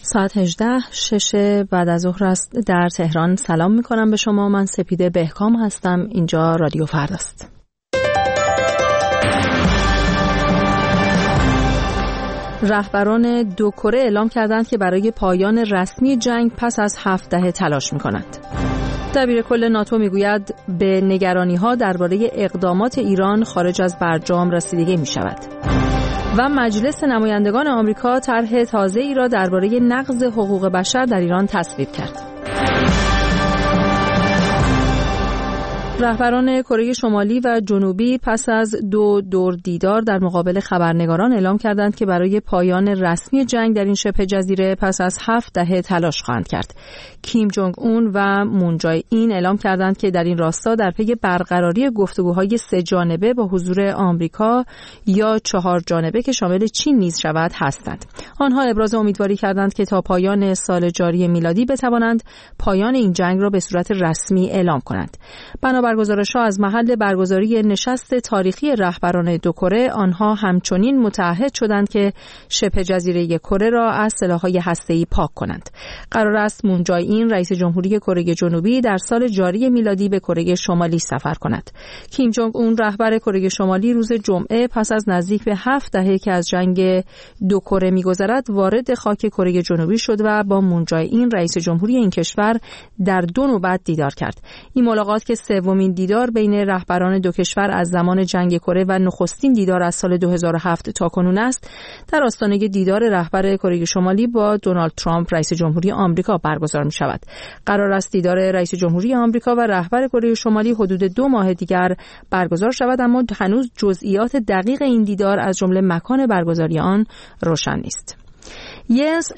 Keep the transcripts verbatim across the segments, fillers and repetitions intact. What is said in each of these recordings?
ساعت هجده شش بعد از ظهر است در تهران. سلام میکنم به شما. من سپیده بهکام هستم. اینجا رادیو فرداست. رهبران دو کره اعلام کردند که برای پایان رسمی جنگ پس از هفت دهه تلاش میکنند. دبیر کل ناتو میگوید به نگرانی‌ها درباره اقدامات ایران خارج از برجام رسیدگی میشود. و مجلس نمایندگان آمریکا طرح تازه‌ای را درباره نقض حقوق بشر در ایران تصویب کرد. رهبران کره شمالی و جنوبی پس از دو دور دیدار در مقابل خبرنگاران اعلام کردند که برای پایان رسمی جنگ در این شبه جزیره پس از هفت دهه تلاش خواهند کرد. کیم جونگ اون و مون جای این اعلام کردند که در این راستا در پی برقراری گفتگوهای سه جانبه با حضور آمریکا یا چهار جانبه که شامل چین نیز شود هستند. آنها ابراز امیدواری کردند که تا پایان سال جاری میلادی بتوانند پایان این جنگ را به صورت رسمی اعلام کنند. بنابر گزارش‌ها از محل برگزاری نشست تاریخی رهبران دو کره، آنها همچنین متعهد شدند که شبه جزیره کره را از سلاح‌های هسته‌ای پاک کنند. قرار است مون جای این رئیس جمهوری کره جنوبی در سال جاری میلادی به کره شمالی سفر کند. کیم جونگ اون رهبر کره شمالی روز جمعه پس از نزدیک به هفت دهه که از جنگ دو کره می‌گذرد وارد خاک کره جنوبی شد و با مون جای این رئیس جمهوری این کشور در دو نوبت دیدار کرد. این ملاقات که سومین دیدار بین رهبران دو کشور از زمان جنگ کره و نخستین دیدار از سال دو هزار و هفت تا کنون است، در آستانه دیدار رهبر کره شمالی با دونالد ترامپ رئیس جمهوری آمریکا برگزار می شود. قرار است دیدار رئیس جمهوری آمریکا و رهبر کره شمالی حدود دو ماه دیگر برگزار شود، اما هنوز جزئیات دقیق این دیدار از جمله مکان برگزاری آن روشن نیست. یس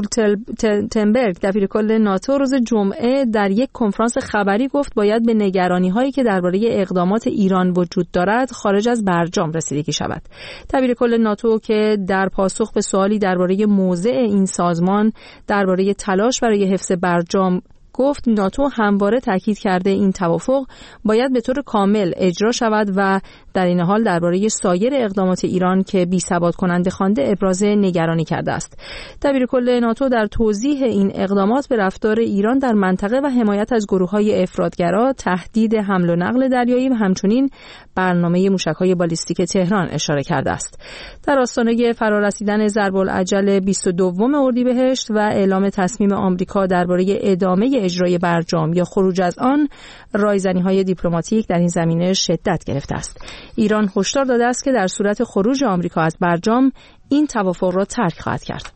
استولتنبرگ دبیر کل ناتو روز جمعه در یک کنفرانس خبری گفت باید به نگرانی‌هایی که درباره اقدامات ایران وجود دارد خارج از برجام رسیدگی شود. دبیر کل ناتو که در پاسخ به سوالی درباره موضع این سازمان درباره تلاش برای حفظ برجام گفت ناتو همواره تاکید کرده این توافق باید به طور کامل اجرا شود و در این حال درباره سایر اقدامات ایران که بی‌ثبات کننده خوانده ابراز نگرانی کرده است. دبیر کل ناتو در توضیح این اقدامات به رفتار ایران در منطقه و حمایت از گروه‌های افراطگرا، تهدید حمل و نقل دریایی و همچنین برنامه موشک‌های بالیستیک تهران اشاره کرده است. در آستانه فرارسیدن ضرب العجل بیست و دوم اردیبهشت و اعلام تصمیم آمریکا درباره ادامه اجرای برجام یا خروج از آن، رایزنی‌های دیپلماتیک در این زمینه شدت گرفته است. ایران هشدار داده است که در صورت خروج آمریکا از برجام این توافق را ترک خواهد کرد.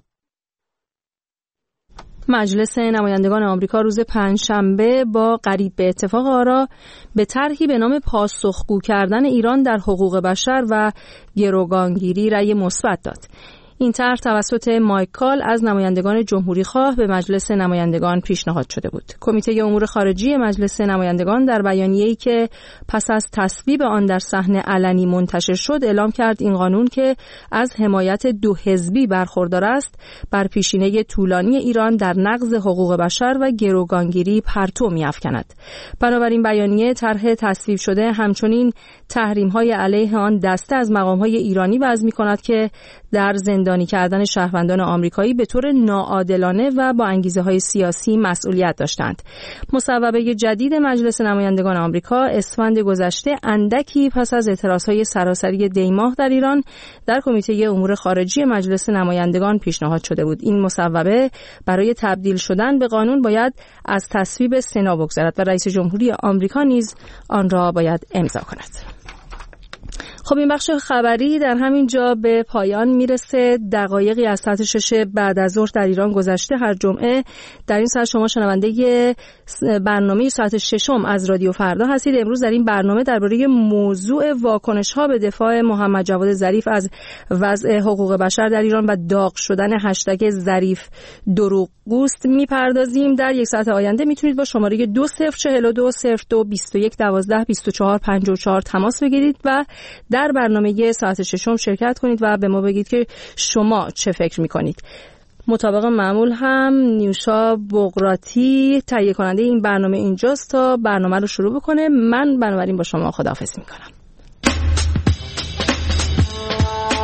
مجلس نمایندگان آمریکا روز پنجشنبه با قریب به اتفاق آرا به طرحی به نام پاسخگو کردن ایران در حقوق بشر و گروگانگیری رأی مثبت داد. این طرح توسط مایک کال از نمایندگان جمهوری خواه به مجلس نمایندگان پیشنهاد شده بود. کمیته امور خارجی مجلس نمایندگان در بیانیه‌ای که پس از تصویب آن در صحنه علنی منتشر شد اعلام کرد این قانون که از حمایت دو حزبی برخوردار است، بر پیشینه طولانی ایران در نقض حقوق بشر و گروگانگیری پرتو می‌افکند. بنابراین بیانیه طرح تصویب شده همچنین تحریم‌های علیه آن دسته از مقام‌های ایرانی وضع می‌کند که در زندانی کردن شهروندان آمریکایی به طور ناعادلانه و با انگیزه‌های سیاسی مسئولیت داشتند. مصوبه جدید مجلس نمایندگان آمریکا اسفند گذشته اندکی پس از اعتراضهای سراسری دیماه در ایران در کمیته امور خارجی مجلس نمایندگان پیشنهاد شده بود. این مصوبه برای تبدیل شدن به قانون باید از تصویب سنا بگذرد و رئیس جمهوری آمریکا نیز آن را باید امضا کند. خب این بخش خبری در همین جا به پایان میرسه. دقایقی از ساعت شش بعد از ظهر در ایران گذشته. هر جمعه در این ساعت شما شنونده برنامه ساعت ششم از رادیو فردا هستید. امروز در این برنامه درباره موضوع واکنش‌ها به دفاع محمد جواد ظریف از وضع حقوق بشر در ایران و داغ شدن هشتگ ظریف دروغگوست میپردازیم. در یک ساعت آینده میتونید با شماره دو صفر چهل و دو صفر دو بیست و یک دوازده بیست و چهار پنجاه و چهار تماس بگیرید و در برنامه ساعت ششم شرکت کنید و به ما بگید که شما چه فکر میکنید. مطابق معمول هم نیوشا بقراتی تهیه کننده این برنامه اینجاست تا برنامه رو شروع بکنه. من بنابراین با شما خداحافظی میکنم.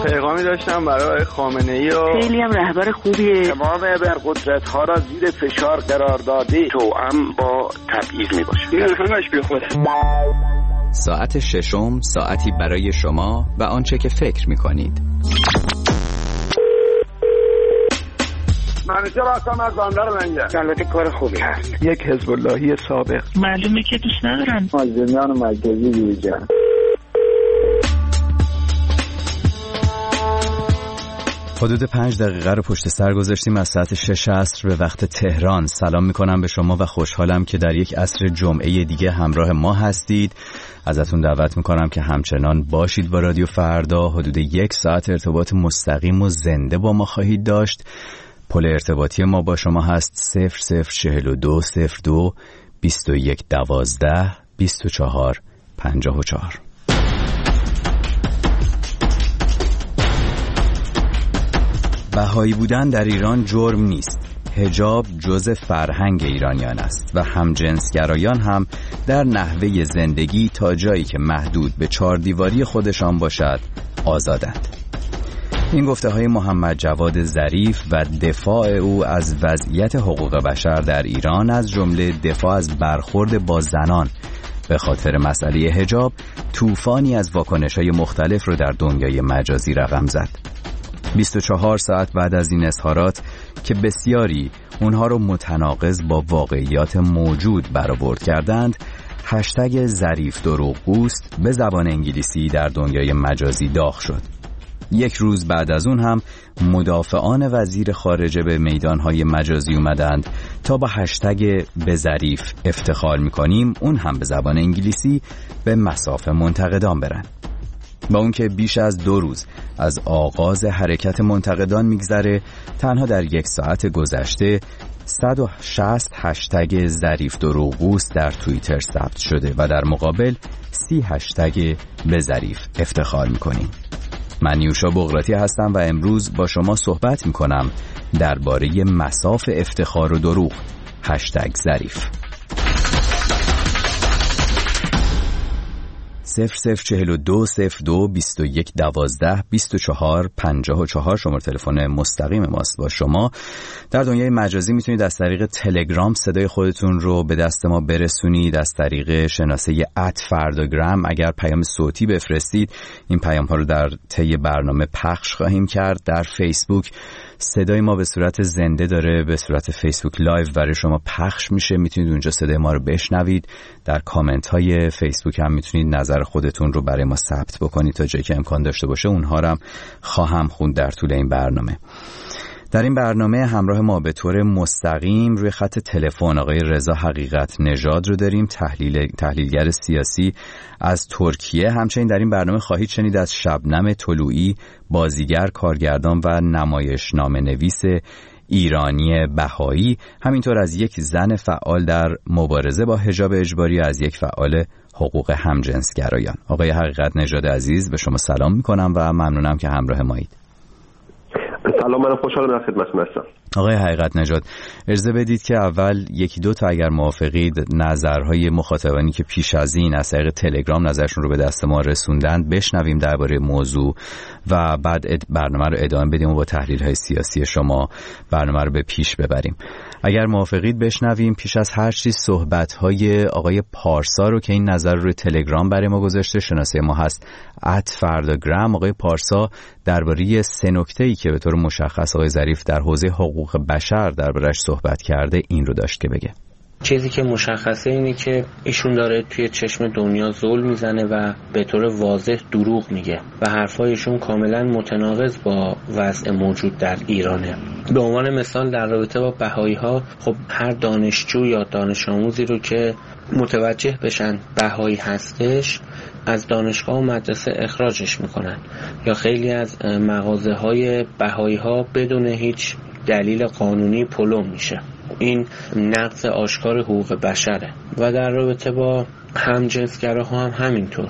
پیغامی داشتم برای خامنه‌ای و خیلی هم رهبر خوبیه. تمام برقدرت ها را زیر فشار قرار داده توأم با تبعیض میباشه. این همش بی خوده. ساعت ششم، ساعتی برای شما و آنچه که فکر میکنید. منوچهر هستم از بندر منجر. البته کار خوبی هست. یک حزب اللهی سابق. معلومه که دوست ندارن. مازندران مرکزی بیرجان. حدود پنج دقیقه رو پشت سر گذاشتیم از ساعت شش عصر به وقت تهران. سلام میکنم به شما و خوشحالم که در یک عصر جمعه دیگه همراه ما هستید. ازتون دعوت میکنم که همچنان باشید با رادیو فردا. حدود یک ساعت ارتباط مستقیم و زنده با ما خواهید داشت. پل ارتباطی ما با شما هست صفر صفر چهل و دو صفر دو بیست و یک دوازده بیست و چهار پنجاه و چهار. بهایی بودن در ایران جرم نیست. حجاب جزء فرهنگ ایرانیان است و همجنسگرایان هم در نحوه زندگی تا جایی که محدود به چهار دیواری خودشان باشد آزادند. این گفته های محمد جواد ظریف و دفاع او از وضعیت حقوق بشر در ایران، از جمله دفاع از برخورد با زنان به خاطر مسئله حجاب، طوفانی از واکنش‌های مختلف رو در دنیای مجازی رقم زد. بیست و چهار ساعت بعد از این اظهارات که بسیاری اونها رو متناقض با واقعیات موجود برآورد کردند، هشتگ ظریف دروغگوست به زبان انگلیسی در دنیای مجازی داغ شد. یک روز بعد از اون هم مدافعان وزیر خارجه به میدانهای مجازی اومدند تا با هشتگ به ظریف افتخار میکنیم اون هم به زبان انگلیسی به مصاف منتقدان برن. با اون که بیش از دو روز از آغاز حرکت منتقدان میگذره، تنها در یک ساعت گذشته صد و شصت هشتگ ظریف دروغگوست در توییتر ثبت شده و در مقابل سی هشتگ به ظریف افتخار میکنیم. من نیوشا بغراتی هستم و امروز با شما صحبت میکنم درباره مصاف افتخار و دروغ. هشتگ ظریف. صفر صفر چهل و دو صفر دو بیست و یک دوازده بیست و چهار پنجاه و چهار شماره تلفن مستقیم ماست. با شما در دنیای مجازی میتونید از طریق تلگرام صدای خودتون رو به دست ما برسونید، از طریق شناسه ات فرداگرام اگر پیام صوتی بفرستید این پیام ها رو در طی برنامه پخش خواهیم کرد. در فیسبوک صدای ما به صورت زنده داره، به صورت فیسبوک لایو برای شما پخش میشه، میتونید اونجا صدای ما رو بشنوید. در کامنت های فیسبوک هم میتونید نظر خودتون رو برای ما ثبت بکنید تا جایی که امکان داشته باشه اونها رو هم خواهم خوند در طول این برنامه. در این برنامه همراه ما به طور مستقیم روی خط تلفن آقای رضا حقیقت نژاد رو داریم، تحلیل تحلیلگر سیاسی از ترکیه. همچنین در این برنامه خواهید شنید از شبنم طلوعی، بازیگر، کارگردان و نمایشنامه نویس ایرانی بهایی، همینطور از یک زن فعال در مبارزه با حجاب اجباری، از یک فعال حقوق همجنسگرایان. آقای حقیقت نژاد عزیز به شما سلام میکنم و ممنونم که همراه مایید. سلام، من خوشحالم در خدمتتون هستم. آقای حقیقت نژاد، اجازه بدید که اول یکی دو تا اگر موافقید نظرهای مخاطبانی که پیش از این از طریق تلگرام نظرشون رو به دست ما رسوندند بشنویم درباره موضوع و بعد برنامه رو ادامه بدیم و با تحلیل‌های سیاسی شما برنامه رو به پیش ببریم. اگر موافقید بشنویم پیش از هر چیز صحبت‌های آقای پارسا رو که این نظر رو تلگرام برای ما گذاشته. شناسه ما هست ات فرداگرام. آقای پارسا درباره سه نکته‌ای که به طور مشخص آقای ظریف در حوزه حقوق بشر درباره‌اش صحبت کرده این رو داشت که بگه. چیزی که مشخصه اینه که ایشون داره توی چشم دنیا ظلم میزنه و به طور واضح دروغ میگه و حرفایشون کاملا متناقض با وضع موجود در ایرانه. به عنوان مثال در رابطه با بهایی ها، خب هر دانشجو یا دانش آموزی رو که متوجه بشن بهایی هستش از دانشگاه و مدرسه اخراجش میکنن، یا خیلی از مغازه های بهایی ها بدون هیچ دلیل قانونی پلم میشه. این نقض آشکار حقوق بشره. و در رابطه با همجنسگراها هم همینطور.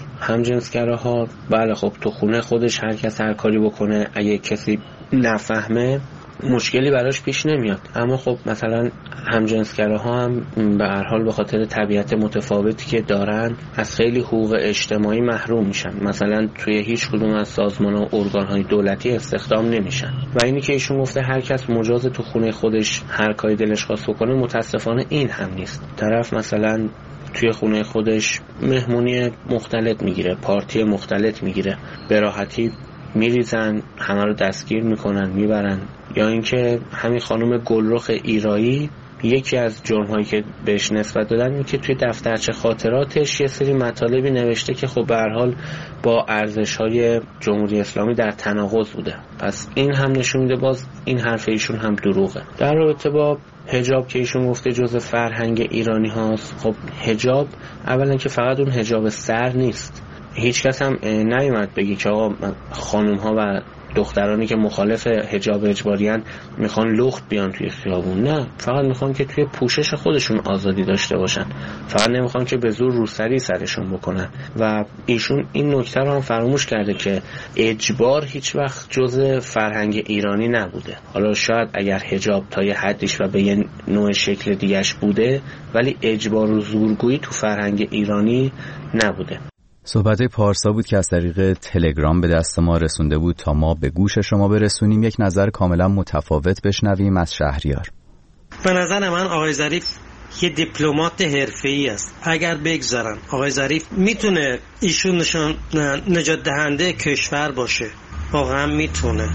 همجنسگراها بله خب تو خونه خودش هر کس هر کاری بکنه، اگه کسی نفهمه مشکلی براش پیش نمیاد. اما خب مثلا همجنسگراها هم به هر حال به خاطر طبیعت متفاوتی که دارن از خیلی حقوق اجتماعی محروم میشن. مثلا توی هیچ کدوم از سازمان و ارگان‌های دولتی استخدام نمیشن و اینی که ایشون گفته هر کس مجاز تو خونه خودش هر کاری دلش خواست بکنه، متاسفانه این هم نیست. طرف مثلا توی خونه خودش مهمونی مختلط میگیره، پارتی مختلط میگیره، به راحتی میریزن، همه رو دستگیر میکنن میبرن. یا اینکه همین خانم گلرخ ایرایی یکی از جرم‌هایی که بهش نسبت دادن اینه که توی دفترچه خاطراتش یه سری مطالبی نوشته که خب به هر حال با ارزش‌های جمهوری اسلامی در تناقض بوده. پس این هم نشون میده باز این حرف ایشون هم دروغه. در رابطه با حجاب که ایشون گفته جزء فرهنگ ایرانی هاست، خب حجاب اولا که فقط اون حجاب سر نیست. هیچ کس هم نیومد بگی که آقا خانم ها و دخترانی که مخالف حجاب اجباریان میخوان لخت بیان توی خیابون. نه، فقط میخوان که توی پوشش خودشون آزادی داشته باشن، فقط نمیخوان که به زور روسری سرشون بکنن. و ایشون این نکته رو هم فراموش کرده که اجبار هیچ وقت جزء فرهنگ ایرانی نبوده. حالا شاید اگر حجاب تا یه حدیش و به یه نوع شکل دیگه‌اش بوده، ولی اجبار و زورگویی تو فرهنگ ایرانی نبوده. صحبت پارسا بود که از طریق تلگرام به دست ما رسونده بود تا ما به گوش شما برسونیم. یک نظر کاملا متفاوت بشنویم از شهریار. به نظر من آقای ظریف یه دیپلمات حرفه‌ای است. اگر بگذارن آقای ظریف میتونه ایشون نشان نجات دهنده کشور باشه، واقعا میتونه،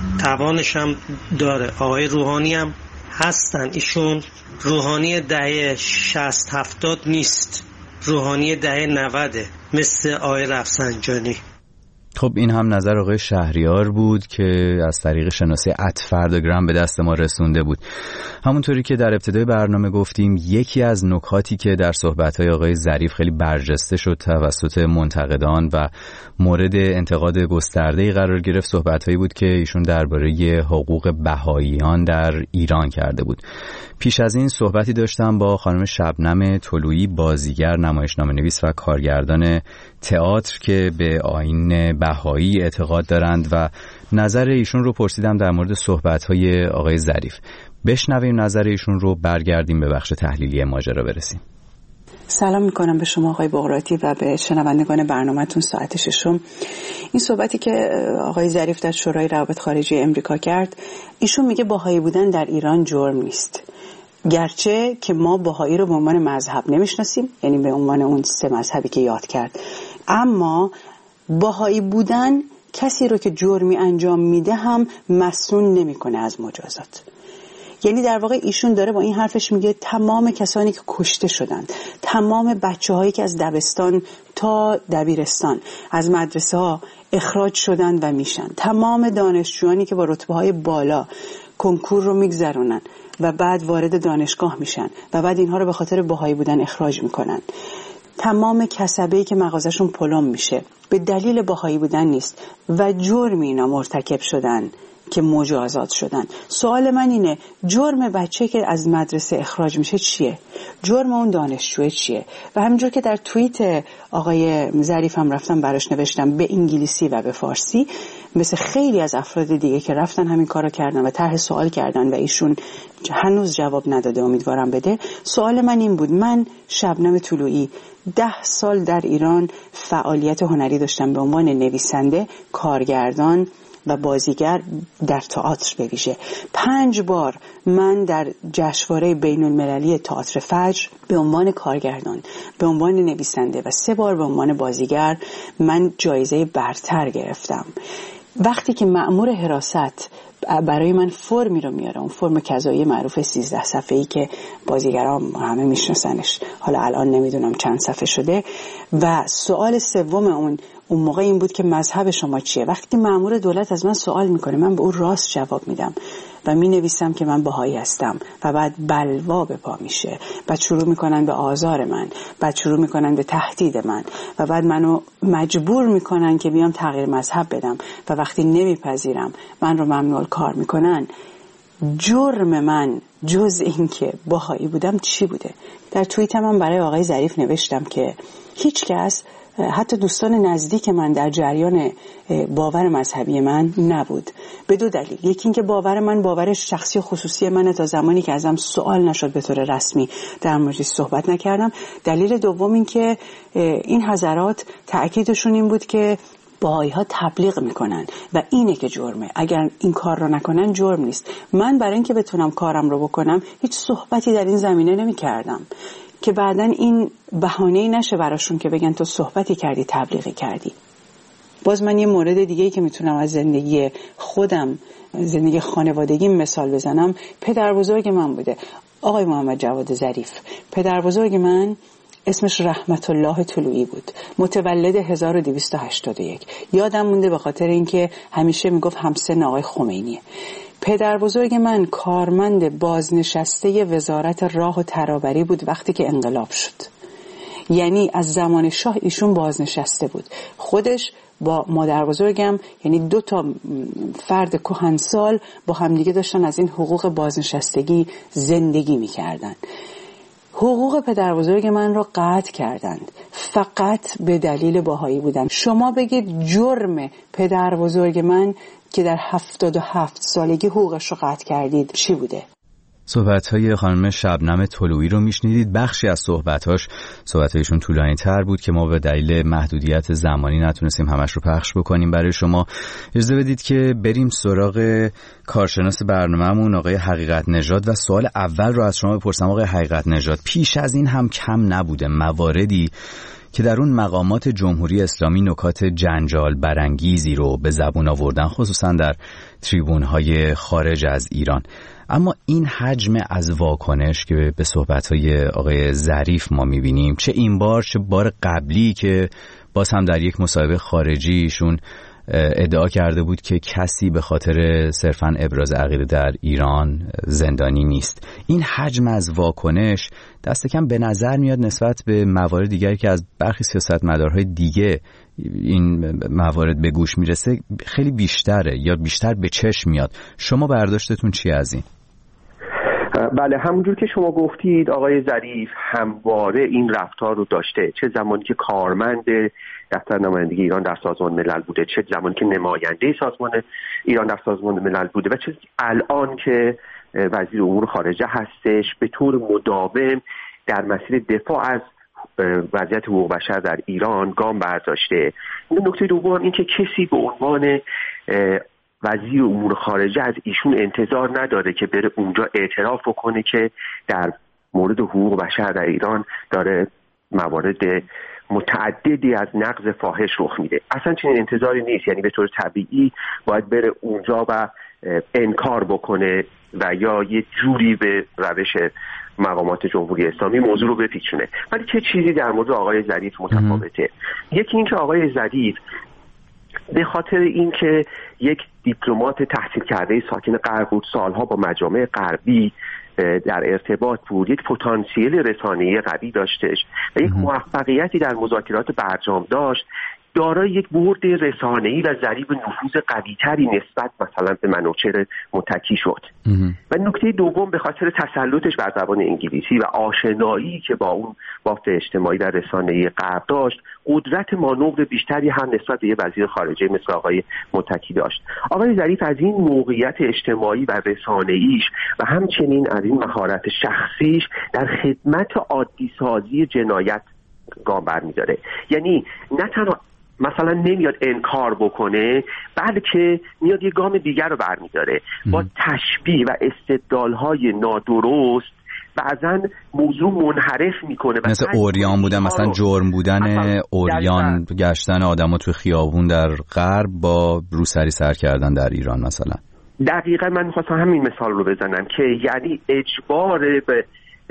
توانش هم داره. آقای روحانی هم هستن، ایشون روحانی دهه شصت هفتاد نیست، روحانی دهه نوده مثل آقای رفسنجانی. خب این هم نظر آقای شهریار بود که از طریق شناسه ات فرداگرام به دست ما رسونده بود. همونطوری که در ابتدای برنامه گفتیم، یکی از نکاتی که در صحبت‌های آقای ظریف خیلی برجسته شد توسط منتقدان و مورد انتقاد گسترده‌ای قرار گرفت، صحبت‌هایی بود که ایشون درباره حقوق بهائیان در ایران کرده بود. پیش از این صحبتی داشتم با خانم شبنم طلویی، بازیگر، نمایشنامه‌نویس و کارگردان تئاتر که به آیین بهایی اعتقاد دارند و نظر ایشون رو پرسیدم در مورد صحبت‌های آقای ظریف. بشنویم نظر ایشون رو، برگردیم به بخش تحلیلی ماجرا برسیم. سلام میکنم به شما آقای بغراتی و به شنوندگان برنامه‌تون ساعت ششم. این صحبتی که آقای ظریف در شورای روابط خارجی امریکا کرد، ایشون میگه بهایی بودن در ایران جرم نیست، گرچه که ما بهایی رو به عنوان مذهب نمیشناسیم، یعنی به عنوان اون سه مذهبی که یاد کرد، اما بهایی بودن کسی رو که جرمی انجام میده هم مسئول نمیکنه از مجازات. یعنی در واقع ایشون داره با این حرفش میگه تمام کسانی که کشته شدند، تمام بچه‌هایی که از دبستان تا دبیرستان از مدرسه ها اخراج شدند و میشن، تمام دانشجویانی که با رتبه‌های بالا کنکور رو میگذرونن و بعد وارد دانشگاه میشن و بعد اینها رو به خاطر بهایی بودن اخراج میکنن، تمام کسبه‌ای که مغازشون پلم میشه به دلیل بهایی بودن نیست و جرمی اینا مرتکب شدن که مجازات شدن. سوال من اینه، جرم بچه که از مدرسه اخراج میشه چیه؟ جرم اون دانشجو چیه؟ و همینجور که در توییت آقای ظریف هم رفتم براش نوشتم به انگلیسی و به فارسی، مثل خیلی از افراد دیگه که رفتن همین کارو کردن و طرح سوال کردن و ایشون هنوز جواب نداده، امیدوارم بده. سوال من این بود، من شبنم طلویی ده سال در ایران فعالیت هنری داشتم به عنوان نویسنده، کارگردان و بازیگر در تئاتر به ویژه. پنج بار من در جشنواره بین المللی تئاتر فجر به عنوان کارگردان، به عنوان نویسنده و سه بار به عنوان بازیگر من جایزه برتر گرفتم. وقتی که مأمور حراست برای من فرمی رو میاره، اون فرم کذایی معروف سیزده صفحه‌ای که بازیگران همه میشناسنش، حالا الان نمیدونم چند صفحه شده، و سوال سوم اون اون موقع این بود که مذهب شما چیه. وقتی مأمور دولت از من سوال میکنه، من به اون راست جواب میدم و می نویسم که من بهایی هستم و بعد بلوا به پا میشه، بعد شروع میکنن به آزار من، بعد شروع میکنن به تهدید من و بعد منو مجبور میکنن که بیام تغییر مذهب بدم و وقتی نمیپذیرم من رو ممنوع کار میکنن. جرم من جز این که بهایی بودم چی بوده؟ در توییتم من برای آقای ظریف نوشتم که هیچ کس حتی دوستان نزدیک من در جریان باور مذهبی من نبود، به دو دلیل. یکی اینکه باور من باور شخصی و خصوصی منه، تا زمانی که ازم سوال نشد به طور رسمی در موردش صحبت نکردم. دلیل دوم این که این حضرات تأکیدشون این بود که بهایی ها تبلیغ میکنن و اینه که جرمه، اگر این کار رو نکنن جرم نیست. من برای اینکه بتونم کارم رو بکنم هیچ صحبتی در این زمینه نمی کردم که بعداً این بهانه‌ای نشه براشون که بگن تو صحبتی کردی، تبلیغی کردی. باز من یه مورد دیگه‌ای که میتونم از زندگی خودم، زندگی خانوادگی مثال بزنم، پدر بزرگ من بوده، آقای محمد جواد ظریف. پدر بزرگ من اسمش رحمت الله طلویی بود، متولد هزار و دویست و هشتاد و یک. یادم مونده به خاطر اینکه همیشه میگفت همسن آقای خمینیه. پدر بزرگ من کارمند بازنشسته وزارت راه و ترابری بود وقتی که انقلاب شد، یعنی از زمان شاه ایشون بازنشسته بود. خودش با مادر بزرگم، یعنی دو تا فرد کهنسال با همدیگه داشتن از این حقوق بازنشستگی زندگی میکردن. حقوق پدر بزرگ من رو قطع کردند فقط به دلیل باهایی بودن. شما بگید جرم پدر بزرگ من که در هفتاد و هفت سالگی حقوقش رو قطع کردید چی بوده؟ صحبت‌های خانم شبنم طلویی رو میشنیدید. بخشی از صحبت‌هاش صحبت‌هایشون طولانی‌تر بود که ما به دلیل محدودیت زمانی نتونستیم همش رو پخش بکنیم برای شما. اجازه بدید که بریم سراغ کارشناس برنامه‌مون آقای حقیقت نژاد و سوال اول رو از شما بپرسم. آقای حقیقت نژاد، پیش از این هم کم نبوده مواردی که در اون مقامات جمهوری اسلامی نکات جنجال برانگیزی رو به زبون آوردن، خصوصا در تریبون‌های خارج از ایران. اما این حجم از واکنش که به صحبت‌های آقای ظریف ما می‌بینیم، چه این بار چه بار قبلی که باز هم در یک مصاحبه خارجیشون ادعا کرده بود که کسی به خاطر صرفاً ابراز عقیده در ایران زندانی نیست، این حجم از واکنش دست کم به نظر میاد نسبت به موارد دیگری که از برخی سیاستمدارهای دیگه این موارد به گوش میرسه خیلی بیشتره یا بیشتر به چشم میاد. شما برداشتتون چی از این؟ بله، همونجور که شما گفتید آقای ظریف همواره این رفتار رو داشته، چه زمانی که کارمند دفتر نمایندگی ایران در سازمان ملل بوده، چه زمانی که نماینده سازمان ایران در سازمان ملل بوده و چه الان که وزیر امور خارجه هستش، به طور مداوم در مسیر دفاع از وضعیت حقوق بشر در ایران گام برداشته. نکته دوم این که کسی به عنوان وزیر امور خارجه از ایشون انتظار نداره که بره اونجا اعتراف بکنه که در مورد حقوق بشر در ایران داره موارد متعددی از نقض فاحش رخ میده. اصلا چنین انتظاری نیست، یعنی به طور طبیعی باید بره اونجا و انکار بکنه و یا یه جوری به روش مقامات جمهوری اسلامی موضوع رو بپیچونه. ولی چه چیزی در مورد آقای ظریف متفاوته؟ یکی این که آقای ظریف به خاطر اینکه یک دیپلمات تحصیل کرده ساکن غرب بود، سالها با مجامع غربی در ارتباط بود، یک پتانسیل رسانه‌ای قوی داشتش و یک موفقیتی در مذاکرات برجام داشت، دارای یک برد رسانه‌ای و ضریب نفوذ قوی‌تری نسبت مثلا به منوچهر متکی شد. و نکته دوم به خاطر تسلطش بر زبان انگلیسی و آشنایی که با اون بافت اجتماعی و رسانه‌ای غرب داشت، قدرت مانور بیشتری هم نسبت به یه وزیر خارجه مثل آقای متکی داشت. آقای ظریف از این موقعیت اجتماعی و رسانه‌ایش و همچنین از این مهارت شخصیش در خدمت عادی سازی جنایت گام برمی‌داره. یعنی نه تنها مثلا نمیاد انکار بکنه، بلکه میاد یه گام دیگر رو برمی‌داره، با تشبیه و استدلال‌های نادرست بعضن موضوع منحرف میکنه. مثل اوریان بودن، مثلا جرم بودن اوریان، گشتن آدم‌ها توی خیابون در غرب با روسری سر کردن در ایران مثلا. دقیقاً من می‌خواستم همین مثال رو بزنم که یعنی اجبار به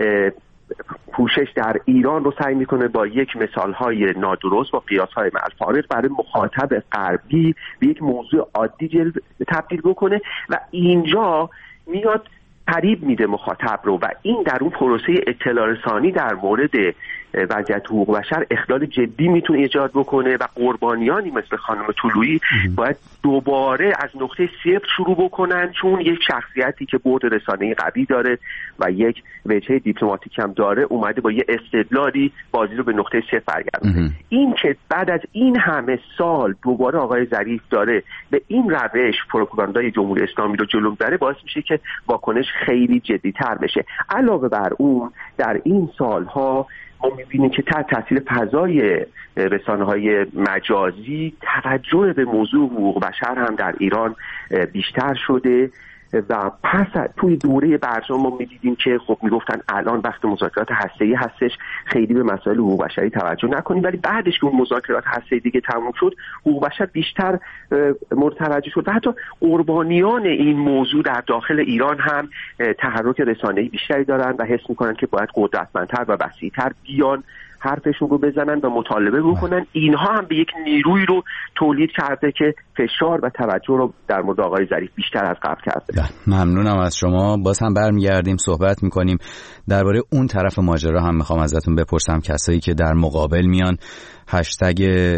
پوشش در ایران رو سعی میکنه با یک مثالهای نادرست با قیاسهای معالفارق برای مخاطب غربی به یک موضوع عادی جلب تبدیل بکنه و اینجا میاد فریب میده مخاطب رو و این در اون پروسه اطلاع رسانی در مورد وضعیت حقوق بشر اخلال جدی میتونه ایجاد بکنه و قربانیانی مثل خانم طلویی باید دوباره از نقطه صفر شروع بکنن، چون یک شخصیتی که بعد رسانه‌ای قوی داره و یک وجهه دیپلماتیک هم داره اومده با یه استدلالی بازی رو به نقطه صفر برگردونه. این که بعد از این همه سال دوباره آقای ظریف داره به این روش پروپاگاندای جمهوری اسلامی رو جلو میبره، باعث میشه که واکنش خیلی جدی‌تر بشه. علاوه بر اون در این سالها ما میبینیم که تحت تاثیر فضای رسانه‌های مجازی توجه به موضوع حقوق بشر هم در ایران بیشتر شده و پس توی دوره برجام ما می‌دیدیم که خب میگفتن الان وقت مذاکرات هسته‌ای هستش، خیلی به مسائل حقوق بشری توجه نکنیم، ولی بعدش که اون مذاکرات هسته‌ای دیگه تموم شد حقوق بشر بیشتر مورد توجه شد و حتی قربانیان این موضوع در داخل ایران هم تحرک رسانه‌ای بیشتری دارن و حس می‌کنن که باید قدرتمندتر و وسیع‌تر بیان حرفشون رو بزنن و مطالبه بکنن. اینها هم به یک نیروی رو تولید کرده که فشار و توجه رو در مورد آقای ظریف بیشتر از قبل کرده. ممنونم از شما. باز هم برمیگردیم صحبت میکنیم درباره اون طرف ماجرا. هم میخوام ازتون بپرسم کسایی که در مقابل میان هشتگ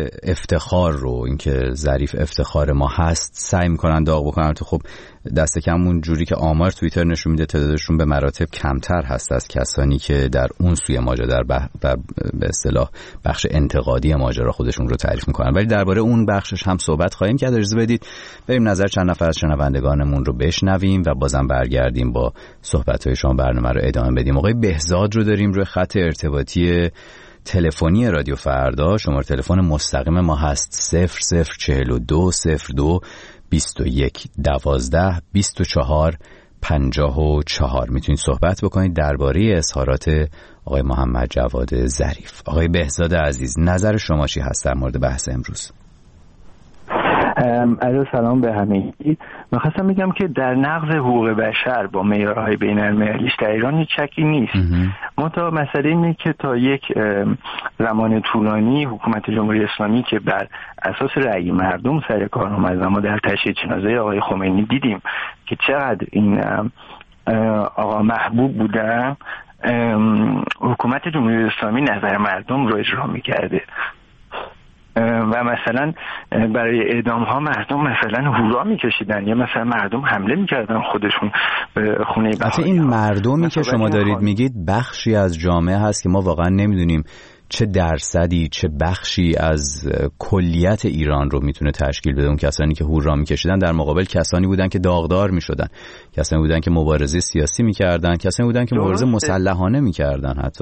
افتخار رو، اینکه ظریف افتخار ما هست، سعی میکنن داغ بکنن. تو خب دست کم اون جوری که آمار توییتر نشون میده تعدادشون به مراتب کمتر هست از کسانی که در اون سوی ماجرا در بح... در به اصطلاح بخش انتقادی ماجرا خودشون رو تعریف میکنن. ولی درباره اون بخشش هم صحبت خواهیم کرد. اجازه بدید بریم نظر چند نفر از شنوندگانمون رو بشنویم و بازم برگردیم با صحبت‌های شما برنامه رو ادامه بدیم. آقای بهزاد رو داریم روی خط ارتباطی تلفنی رادیو فردا. شماره تلفن مستقیم ما هست صفر صفر چهل و دو صفر دو بیست و یک دوازده بیست و چهار پنجاه و چهار. میتونید صحبت بکنید درباره اظهارات آقای محمد جواد ظریف. آقای بهزاد عزیز، نظر شما چی هست در مورد بحث امروز؟ علیه سلام به همگی. میخواستم بگم که در نقض حقوق بشر با معیارهای بین المللیش در ایران هیچ شکی نیست. منتها مسئله اینه که تا یک زمان طولانی حکومت جمهوری اسلامی که بر اساس رأی مردم سر کار اومد و ما در تشییع جنازه آقای خمینی دیدیم که چقدر این آقا محبوب بودن، حکومت جمهوری اسلامی نظر مردم رو اجرا میکرده و مثلا برای اعدام ها مردم مثلا هورا میکشیدن یا مثلا مردم حمله میکردن خودشون به خونه بهایی. این مردمی که شما دارید میگید بخشی از جامعه هست که ما واقعا نمیدونیم چه درصدی، چه بخشی از کلیت ایران رو میتونه تشکیل بده. اون کسانی که هورا میکشیدن در مقابل کسانی بودن که داغدار میشدن، کسانی بودن که مبارزه سیاسی میکردن، کسانی بودن که مبارزه مسلحانه میکردن حتی.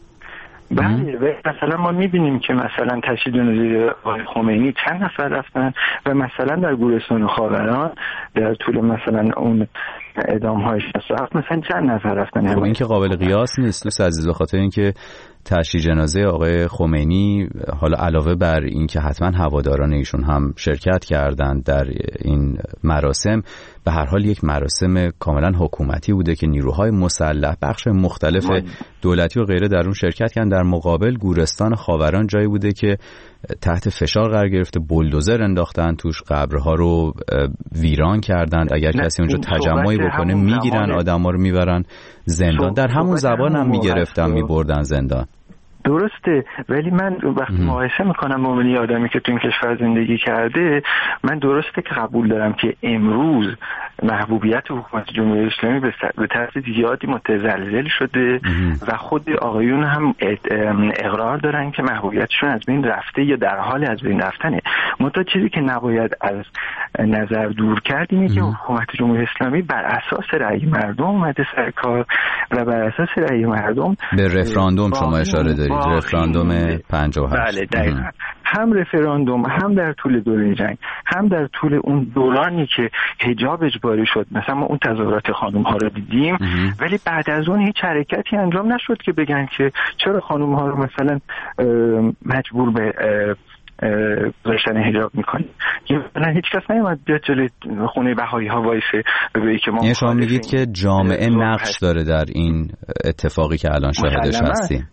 بله، مثلا ما میبینیم که مثلا تشییع جنازه آقای خمینی چند نفر رفتن و مثلا در گورستان خاوران در طول مثلا اون اعدام های شصت و هفت مثلا چند نفر رفتن. خب این که قابل قیاس نیست دوست عزیز، بخاطر اینکه تشییع جنازه آقای خمینی حالا علاوه بر این که حتما هواداران ایشون هم شرکت کردند در این مراسم، به هر حال یک مراسم کاملا حکومتی بوده که نیروهای مسلح بخش مختلف دولتی و غیره در اون شرکت کردن. در مقابل گورستان خاوران جایی بوده که تحت فشار قرار گرفته، بولدوزر انداختن توش، قبرها رو ویران کردند. اگر کسی اونجا تجمعی بکنه میگیرن آدما رو میبرن زندان. در همون زبان هم میگرفتن میبردن زندان. درسته، ولی من وقتی مقایسه میکنم با یه آدمی که تو این کشور زندگی کرده، من درسته که قبول دارم که امروز محبوبیت حکومت جمهوری اسلامی به طرز زیادی متزلزل شده و خود آقایون هم اقرار دارن که محبوبیتشون از بین رفته یا در حال از بین رفتنه. منتها چیزی که نباید از نظر دور کرد اینه که حکومت جمهوری اسلامی بر اساس رأی مردم اومده سر کار و بر اساس رأی مردم به رفراندوم شما اشاره دارید، رفراندوم پنجاه و هشت. بله دقیقاً. هم رفراندوم، هم در طول دوره جنگ، هم در طول اون دورانی که حجاب اجباری شد، مثلا ما اون تظاهرات خانم ها رو دیدیم اه. ولی بعد از اون هیچ حرکتی انجام نشد که بگن که چرا خانم ها رو مثلا مجبور به گذاشتن حجاب میکنیم. مثلا هیچ کس نمیاد بیاد جلوی خونه بهایی ها وایسه بگه که ما. یعنی شما میگید که جامعه نقش داره در این اتفاقی که الان شاهدش هستیم.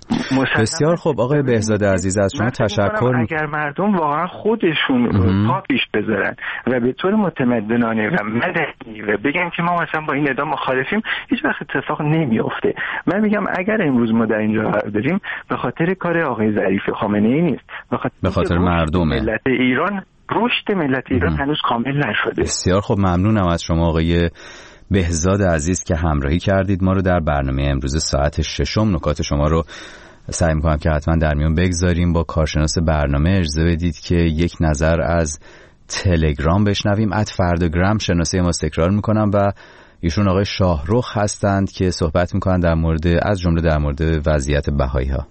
بسیار خوب آقای بهزاد عزیز، از شما تشکر. اگر مردم واقعا خودشون پا پیش بذارن و به طور متمدنانه و مدنی و بگن که ما مثلا با این ادعا مخالفیم، هیچ وقت اتفاق نمیافته. من میگم اگر امروز ما در اینجا قرار داریم به خاطر کار آقای ظریف خامنه‌ای نیست، به خاطر, به خاطر مردمه. ملت ایران، رشد ملت ایران هنوز کامل نشده. بسیار خوب، ممنونم از شما آقای بهزاد عزیز که همراهی کردید ما رو در برنامه امروز ساعت ششم. نکات شما رو سعی می‌کنم که حتما در میون بگذاریم. با کارشناس برنامه اجازه بدید که یک نظر از تلگرام بشنویم. ات فرداگرام شناسه ما تکرار می‌کنم و ایشون آقای شاهرخ هستند که صحبت می‌کنن در مورد از جمله در مورد وضعیت بهایی‌ها.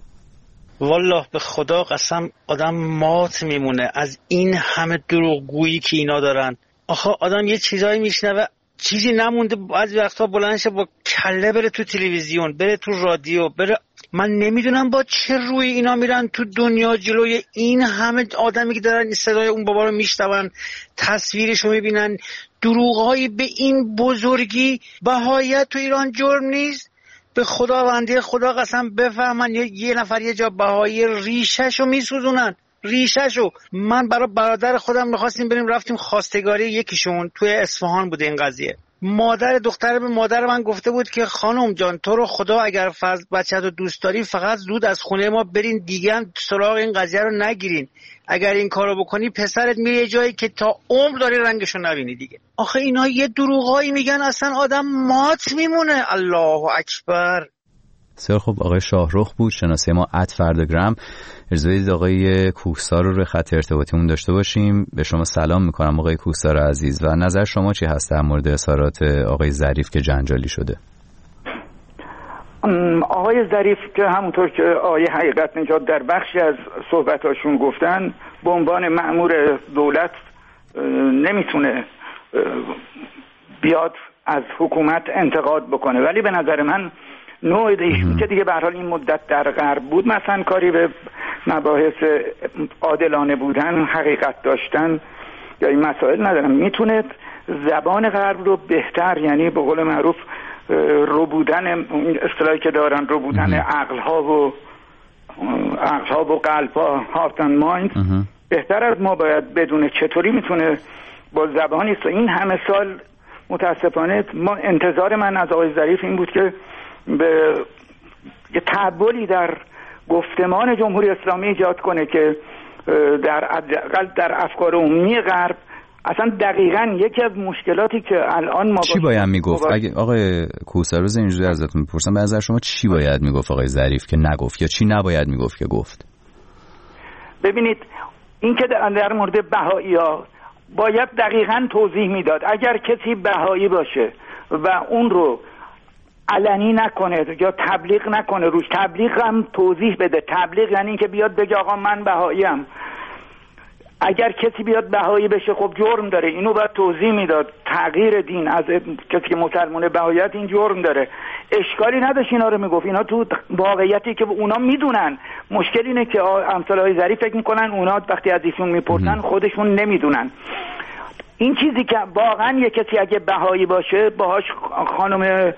والله به خدا قسم آدم مات میمونه از این همه دروغگویی که اینا دارن. آخه آدم یه چیزایی میشنوه چیزی نمونده، بعضی وقتا بلند شه با کله بره تو تلویزیون، بره تو رادیو، بره. من نمیدونم با چه روی اینا میرن تو دنیا جلوی این همه آدمی که دارن صدای اون بابا رو میشنون، تصویرش رو میبینن. دروغهایی به این بزرگی. بهاییت تو ایران جرم نیست؟ به خداوندی خدا قسم بفهمن یه, یه نفر یه جا بهایی ریشه‌شو میسوزونن، ریشه‌شو. من برای برادر خودم می‌خواستیم بریم، رفتیم خواستگاری یکیشون توی اصفهان بوده این قضیه. مادر دختر به مادر من گفته بود که خانم جان تو رو خدا اگر فرض بچه‌ت رو دوست داری فقط زود از خونه ما برین، دیگه هم سراغ این قضیه رو نگیرین. اگر این کارو بکنی پسرت میره یه جایی که تا عمر داری رنگشو نبینی دیگه. آخه اینا یه دروغایی میگن اصلا آدم مات میمونه. الله اکبر. بسیار خب آقای شاهرخ بود شناسه ما ات فرداگرام. اجازه بدید آقای کوهسار رو روی خط ارتباطیمون داشته باشیم. به شما سلام میکنم آقای کوهسار عزیز و نظر شما چی هست در مورد اظهارات آقای ظریف که جنجالی شده؟ آقای ظریف که همونطور که آقای حقیقت نژاد در بخشی از صحبتاشون گفتن به عنوان مأمور دولت نمیتونه بیاد از حکومت انتقاد بکنه، ولی به نظر من نوع ایشون که دیگه به هر حال این مدت در غرب بود، مثلا کاری به مباحث عادلانه بودن، حقیقت داشتن یا این مسائل ندارم، میتونه زبان غرب رو بهتر، یعنی به قول معروف رو بودن این اصطلاحی که دارن، رو بودن عقل ها و عقل ها و قلب ها، هارت اند مایند، بهتر از ما باید بدونه چطوری میتونه با زبانی. این همه سال متاسفانه ما انتظار من از آقای ظریف این بود که به یه تحولی در گفتمان جمهوری اسلامی ایجاد کنه که در در افکار عمومی غرب اصلا دقیقاً یکی از مشکلاتی که الان ما چی باید میگفت؟ اگه آقای کوسروز اینجوری ازتون میپرسم، به نظر شما چی باید میگفت آقای ظریف که نگفت یا چی نباید میگفت که گفت؟ ببینید این که در مورد بهائی‌ها باید دقیقاً توضیح میداد. اگر کسی بهایی باشه و اون رو علنی نکنه یا تبلیغ نکنه، روش تبلیغ هم توضیح بده. تبلیغ یعنی این که بیاد بگه آقا من بهاییم. اگر کسی بیاد بهایی بشه خب جرم داره، اینو باید توضیح میداد. تغییر دین از کسی که مسلمان بهاییت این جرم داره. اشکالی نداشت اینا رو میگفت. اینا تو واقعیتی که اونا میدونن. مشکل اینه که امثال های ظریف فکر میکنن اونا وقتی از ایشون میپرسن خودشون نمیدونن. این چیزی که واقعا یه کسی اگه بهایی باشه، باهاش خانم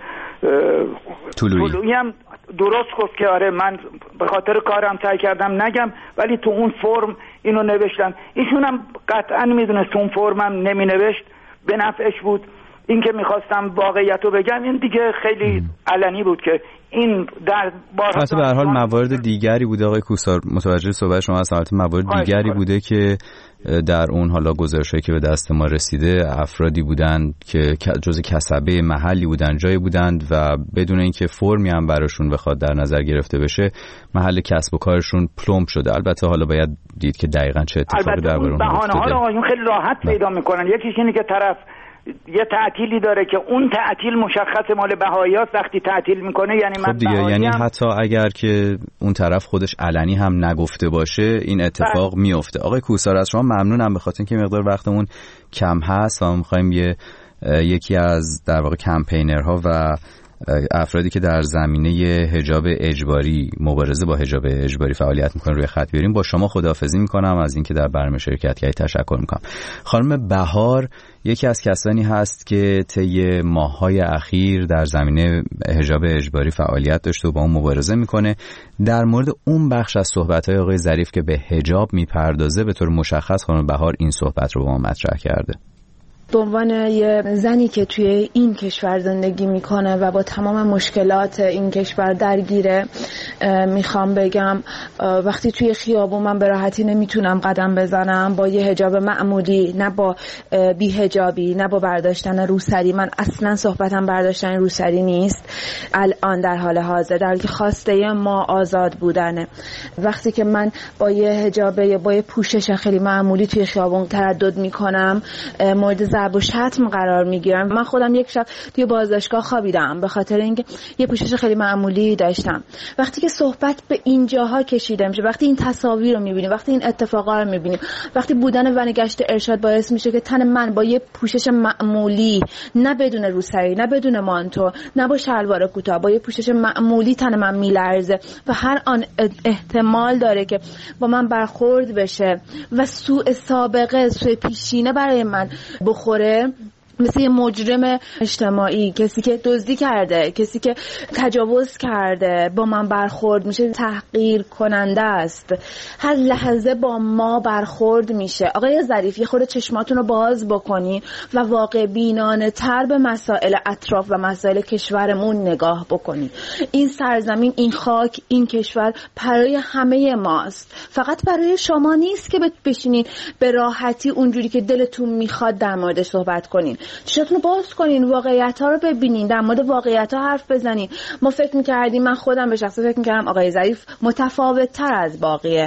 طلویی هم درست گفت که آره من به خاطر کارم سعی کردم نگم، ولی تو اون فرم اینو نوشتم. ایشون هم قطعا میدونست اون فرم هم نمی نوشت، به نفعش بود. این که میخواستم واقعیت رو بگم این دیگه خیلی علنی بود که این در بارها به هر حال موارد دیگری بوده. آقای کوسار متوجه صحبت شما هستم، موارد دیگری بوده که در اون حالا گزارشایی که به دست ما رسیده افرادی بودند که جزء کسبه محلی بودند، جایی بودند و بدون اینکه فرمی هم براشون بخواد در نظر گرفته بشه محل کسب و کارشون پلمب شده. البته حالا باید دید که دقیقاً چه اتفاقی در اون افتاده. بهانه‌ها رو آقایون خیلی راحت پیدا میکنن. یکیش اینه که طرف یه تعطیلی داره که اون تعطیل مشخص مال بهاییاست، وقتی تعطیل میکنه یعنی من خب دیگه، یعنی حتی اگر که اون طرف خودش علنی هم نگفته باشه این اتفاق بله. میفته. آقای کوسار از شما ممنونم به خاطر اینکه مقدار وقتمون کم هست و ما می‌خوایم یه یکی از در واقع کمپینرها و افرادی که در زمینه حجاب اجباری، مبارزه با حجاب اجباری فعالیت میکنن روی خط بیاریم. با شما خداحافظی میکنم، از اینکه در برنامه شرکت کردید تشکر میکنم. خانم بهار یکی از کسانی هست که طی ماه‌های اخیر در زمینه حجاب اجباری فعالیت داشته و با اون مبارزه میکنه. در مورد اون بخش از صحبت‌های آقای ظریف که به حجاب میپردازه به طور مشخص خانم بهار این صحبت رو با ما مطرح کرده. به عنوان یه زنی که توی این کشور زندگی میکنه و با تمام مشکلات این کشور درگیره، میخوام بگم وقتی توی خیابون من به راحتی نمیتونم قدم بزنم با یه حجاب معمولی، نه با بی حجابی، نه با برداشتن روسری. من اصلا صحبتم برداشتن روسری نیست الان در حال حاضر، در حالی که خواسته ما آزاد بودنه. وقتی که من با یه حجاب یا با یه پوشش خیلی معمولی توی خیابون تردد میکنم، مورد ضرب و شتم قرار میگیرم. من خودم یک شب توی بازداشتگاه خوابیدم به خاطر اینکه یه پوشش خیلی معمولی داشتم. وقتی که صحبت به اینجاها کشیده میشه، وقتی این تصاویر رو میبینیم، وقتی این اتفاقا رو میبینیم، وقتی بودن ونگشت ارشاد باعث میشه که تن من با یه پوشش معمولی، نه بدون روسری، نه بدون مانتو، نه با شلوار کوتاه، با یه پوشش معمولی تن من میلرزه و هر آن احتمال داره که با من برخورد بشه و سوء سابقه، سوء پیشینه برای من بخوره، مثل یه مجرم اجتماعی، کسی که دزدی کرده، کسی که تجاوز کرده با من برخورد میشه، تحقیر کننده است. هر لحظه با ما برخورد میشه. آقای ظریف یه خورده چشماتون رو باز بکنین و واقع بینانه تر به مسائل اطراف و مسائل کشورمون نگاه بکنین. این سرزمین، این خاک، این کشور برای همه ماست، فقط برای شما نیست که بشینین به راحتی اونجوری که دلتون میخواد در موردش صحبت کنین. چشاتون رو باز کنین، واقعیت ها رو ببینین، در مورد واقعیت ها حرف بزنین. ما فکر میکردیم، من خودم به شخصه فکر میکردم آقای ظریف متفاوت تر از باقی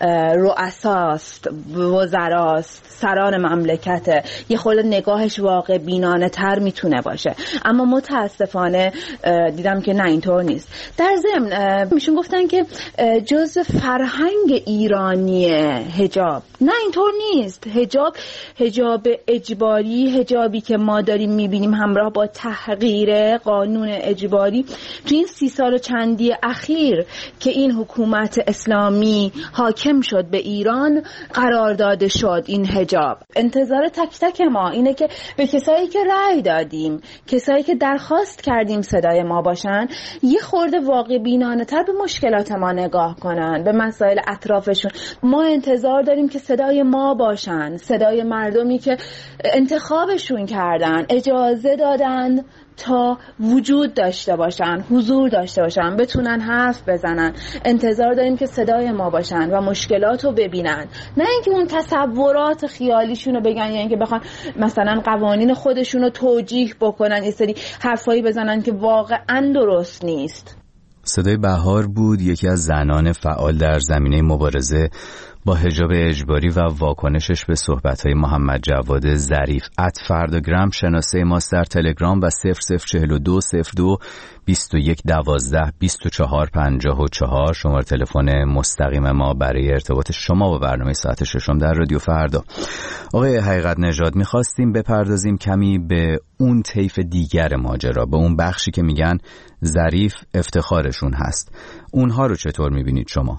رؤساست، وزراست، سران مملکته، یه خورده نگاهش واقع بینانه تر میتونه باشه. اما متاسفانه دیدم که نه، اینطور نیست. در ضمن میشون گفتن که جزء فرهنگ ایرانی حجاب. نه، اینطور نیست. حجاب حجاب اجباری، حجابی که ما داریم میبینیم همراه با تحقیر قانون اجباری تو این سی سال و چندی اخیر که این حکومت اسلامی حاکم شد به ایران قرار داده شد. این حجاب انتظار تک تک ما اینه که به کسایی که رأی دادیم، کسایی که درخواست کردیم صدای ما باشن، یه خورده واقع بینانه تر به مشکلات ما نگاه کنن، به مسائل اطرافشون. ما انتظار داریم که صدای ما باشن، صدای مردمی که انتخابشون کردن، اجازه دادن تا وجود داشته باشن، حضور داشته باشن، بتونن حرف بزنن. انتظار داریم که صدای ما باشن و مشکلات رو ببینن، نه اینکه اون تصورات خیالیشون رو بگن یا اینکه بخوان مثلا قوانین خودشون رو توجیه بکنن، یه سری حرفایی بزنن که واقعا درست نیست. صدای بهار بود، یکی از زنان فعال در زمینه مبارزه با حجاب اجباری و واکنشش به صحبت‌های محمد جواد ظریف. ات فرداگرام شناسه ماست در تلگرام و صفر صفر چهل و دو صفر دو بیست و یک دوازده بیست و چهار پنجاه و چهار شماره تلفن مستقیم ما برای ارتباط شما با برنامه ساعت ششم در رادیو فردا. آقای حقیقت نژاد، می‌خواستیم بپردازیم کمی به اون طیف دیگر ماجرا، به اون بخشی که میگن ظریف افتخارشون هست. اونها رو چطور می‌بینید شما؟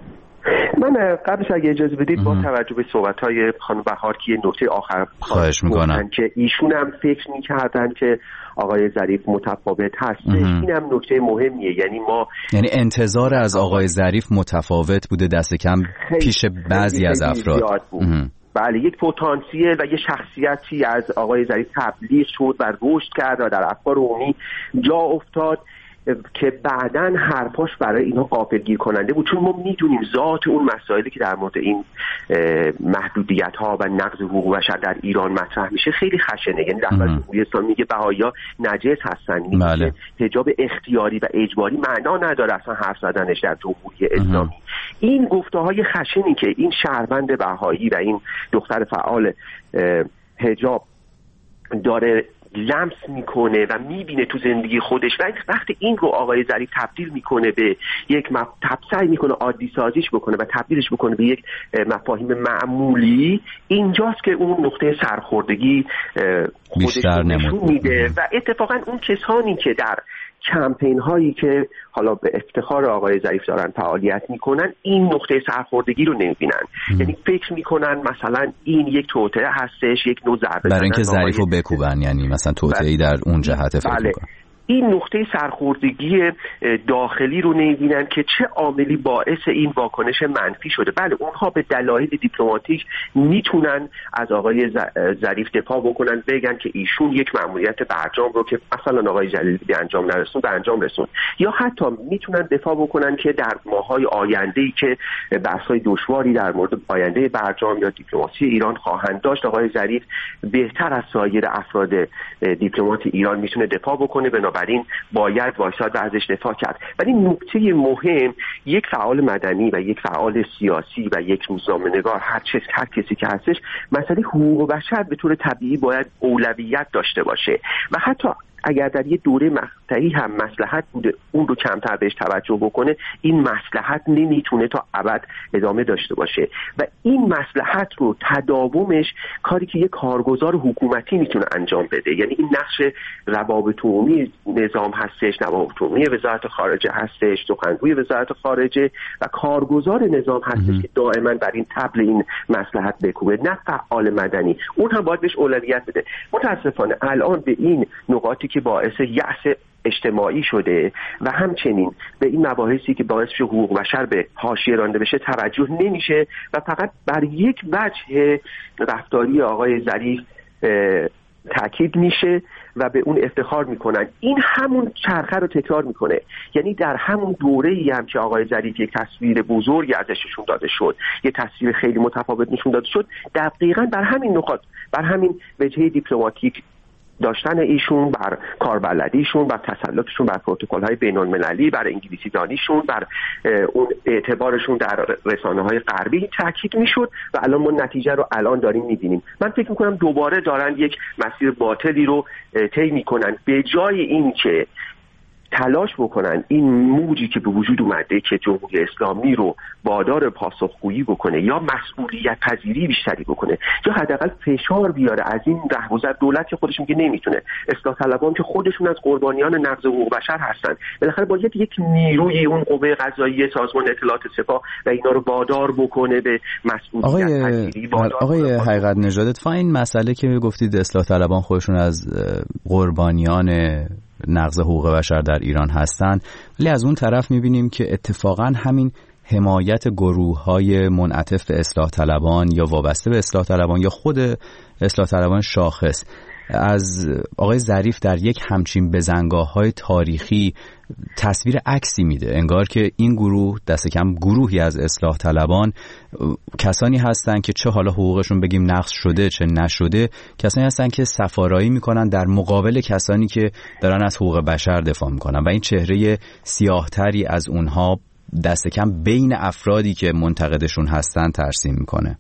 من قبلش اگه اجازه بدید با توجه به صحبت‌های خانم بهار که یه نکته آخر خواهش می‌کنم که ایشون هم فکر می‌کردن که آقای ظریف متفاوت هست. این هم نکته مهمیه، یعنی ما یعنی انتظار از آقای ظریف متفاوت بوده دست کم پیش بعضی از افراد. بله، یک پتانسیل و یه شخصیتی از آقای ظریف تبلیغ شد و رشد کرد و در افکار عمومی جا افتاد که بعداً حرفاش برای اینا غافلگیر کننده بود، چون ما میدونیم ذات اون مسائلی که در مورد این محدودیت ها و نقض حقوق بشر در ایران مطرح میشه خیلی خشنه. یعنی رهبر جمهوری اسلامی میگه بهائی‌ها نجس هستن، بله. حجاب اختیاری و اجباری معنا نداره اصلا حرف زدنش در جمهوری اسلامی. این گفته‌های خشنی که این شهروند بهایی و این دختر فعال حجاب داره لمس میکنه و میبینه تو زندگی خودش و وقتی این رو آقای ظریف تبدیل میکنه به یک مف... تبصیل میکنه، عادی سازیش بکنه و تبدیلش بکنه به یک مفاهیم معمولی، اینجاست که اون نقطه سرخوردگی خودش نشون میده. و اتفاقا اون کسانی که در کمپین هایی که حالا به افتخار آقای ظریف دارن فعالیت میکنن این نقطه سرخوردگی رو نمیبینن. یعنی فکر میکنن مثلا این یک توطئه هستش، یک نوع ضربه برای اینکه ظریف رو بکوبن، یعنی مثلا توطئه‌ای در اون جهت فکر بله. میکنن. این نقطه سرخوردگی داخلی رو نمی‌بینن که چه عاملی باعث این واکنش منفی شده. بله اونها به دلایل دیپلماتیک میتونن از آقای ظریف دفاع بکنن، بگن که ایشون یک مأموریت برجام رو که مثلا آقای جلیلی به انجام نرسون به انجام رسون، یا حتی میتونن دفاع بکنن که در ماهای آینده‌ای که بحث‌های دشواری در مورد آینده برجام یا دیپلماسی ایران خواهند داشت، آقای ظریف بهتر از سایر افراد دیپلمات ایران میتونه دفاع بکنه، بنابراین باید وایساد و ازش دفاع کرد. ولی نکته مهم، یک فعال مدنی و یک فعال سیاسی و یک روزنامه‌نگار، هر چه هر کسی که هستش، مسئله حقوق بشر به طور طبیعی باید اولویت داشته باشه و حتی اگر در یه دوره مقطعی هم مصلحت بوده اون رو کمتر بهش توجه بکنه، این مصلحت نمیتونه تا ابد ادامه داشته باشه و این مصلحت رو تداومش کاری که یه کارگزار حکومتی میتونه انجام بده. یعنی این نقش روابط عمومی نظام هستش، روابط عمومی وزارت خارجه هستش، سخنگوی وزارت خارجه و کارگزار نظام هستش که دائما بر این طبل این مصلحت بکوبه، نه فعال مدنی. اون هم باید بهش اولویت بده. متاسفانه الان به این نقاطی که باعث یأس اجتماعی شده و همچنین به این مباحثی که باعث شده حقوق بشر به حاشیه رانده بشه توجه نمیشه و فقط بر یک وجه رفتاری آقای ظریف تاکید میشه و به اون افتخار میکنن. این همون چرخه رو تکرار میکنه. یعنی در همون دوره‌ای هم که آقای ظریف یک تصویر بزرگی ازش نشون داده شد، یه تصویر خیلی متفاوت نشون داده شد، دقیقاً بر همین نقاط، بر همین وجهه دیپلماتیک داشتن ایشون، بر کاربلدیشون، بر تسلطشون بر پروتکل‌های بین‌المللی، بر انگلیسی دانیشون، بر اون اعتبارشون در رسانه‌های غربی تاکید میشد و الان ما نتیجه رو الان داریم می‌بینیم. من فکر می‌کنم دوباره دارن یک مسیر باطلی رو طی می‌کنن به جای این که تلاش بکنن این موجی که به وجود اومده که جمهوری اسلامی رو وادار پاسخگویی بکنه یا مسئولیت پذیری بیشتری بکنه یا حداقل فشار بیاره از این رهگذر. دولت که خودش میگه نمیتونه، اصلاح طلبان که خودشون از قربانیان نقض حقوق بشر هستن، بالاخره باید یک نیروی اون قوه قضاییه، سازمان اطلاعات سپاه و اینا رو وادار بکنه به مسئولیت پذیری. آقای حقیقت نژاد، اتفاقا این مسئله که گفتید اصلاح طلبان خودشون از قربانیان نقض حقوق بشر در ایران هستند، ولی از اون طرف می‌بینیم که اتفاقا همین حمایت گروه‌های منعطف به اصلاح طلبان یا وابسته به اصلاح طلبان یا خود اصلاح طلبان شاخص از آقای ظریف در یک همچین بزنگاه‌های تاریخی تصویر عکسی میده، انگار که این گروه دست کم گروهی از اصلاح طلبان کسانی هستن که چه حالا حقوقشون بگیم نقض شده چه نشده، کسانی هستن که سفارایی میکنن در مقابل کسانی که دارن از حقوق بشر دفاع میکنن و این چهره سیاهتری از اونها دست کم بین افرادی که منتقدشون هستن ترسیم میکنه.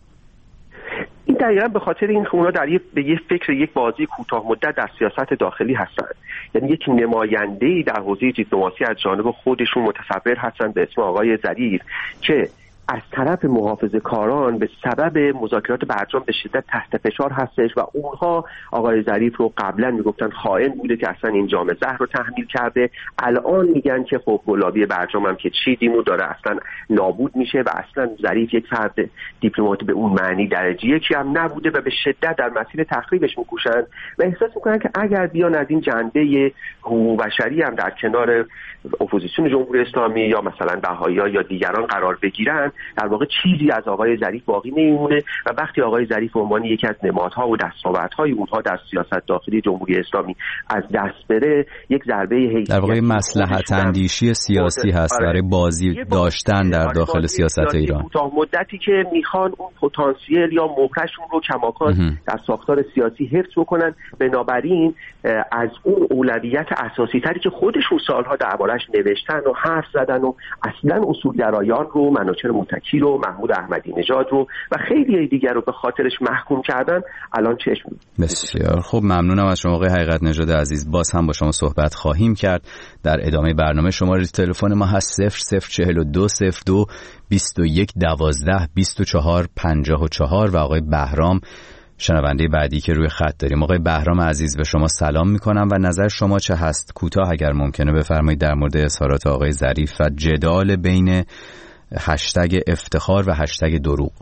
این دقیقا به خاطر این که اونا در یک به یک فکر یک بازی کوتاه مدت در سیاست داخلی هستن، یعنی یک نماینده‌ای در حوزه دیپلماسی از جانب خودشون متصور هستن به اسم آقای ظریف که از طرف محافظه‌کاران به سبب مذاکرات برجام به شدت تحت فشار هستش و اونها آقای ظریف رو قبلا میگفتن خائن بوده که اصلا این جام زهر رو تحمیل کرده، الان میگن که خب گلابی برجام هم که چیدیم و داره اصلا نابود میشه و اصلا ظریف یک فرد دیپلمات به اون معنی درجه یکی هم نبوده و به شدت در مسیر تخریبش میکوشن و احساس میکنن که اگر بیان از این جنبه حقوق بشری هم در کنار اپوزیسیون جمهوری اسلامی یا مثلا بهائی‌ها یا دیگران قرار بگیرن، در واقع چیزی از آقای ظریف باقی نمیمونه و وقتی آقای ظریف به عنوان یکی از نمادها و دستاوردهای اونها در سیاست داخلی جمهوری اسلامی از دست بره، یک ضربه حیثیتی در واقع مصلحت اندیشی سیاسی هست برای بازی داشتن در داخل سیاست ایران. کوتاه مدتی که میخوان اون پتانسیل یا مهرشون رو کماکان در ساختار سیاسی حفظ بکنن، بنابراین از اون اولویت اساسی تری که خودشون سالها دربارش نوشتن و حرف زدن و اصلا اصولگرایان رو، منوچهر متکی رو، محمود احمدی نژاد رو و خیلی دیگر رو به خاطرش محکوم کردن، الان چشم. بسیار خوب، ممنونم از شما آقای حقیقت نژاد عزیز. باز هم با شما صحبت خواهیم کرد در ادامه برنامه. شماره تلفن ما هست صفر صفر چهل و دو صفر دو بیست و یک دوازده بیست و چهار پنجاه و چهار و آقای بهرام شنونده بعدی که روی خط داریم. آقای بهرام عزیز به شما سلام میکنم و نظر شما چه هست؟ کوتاه اگر ممکنه بفرمایید در مورد اظهارات آقای ظریف و جدال بین هشتگ افتخار و هشتگ دروغ.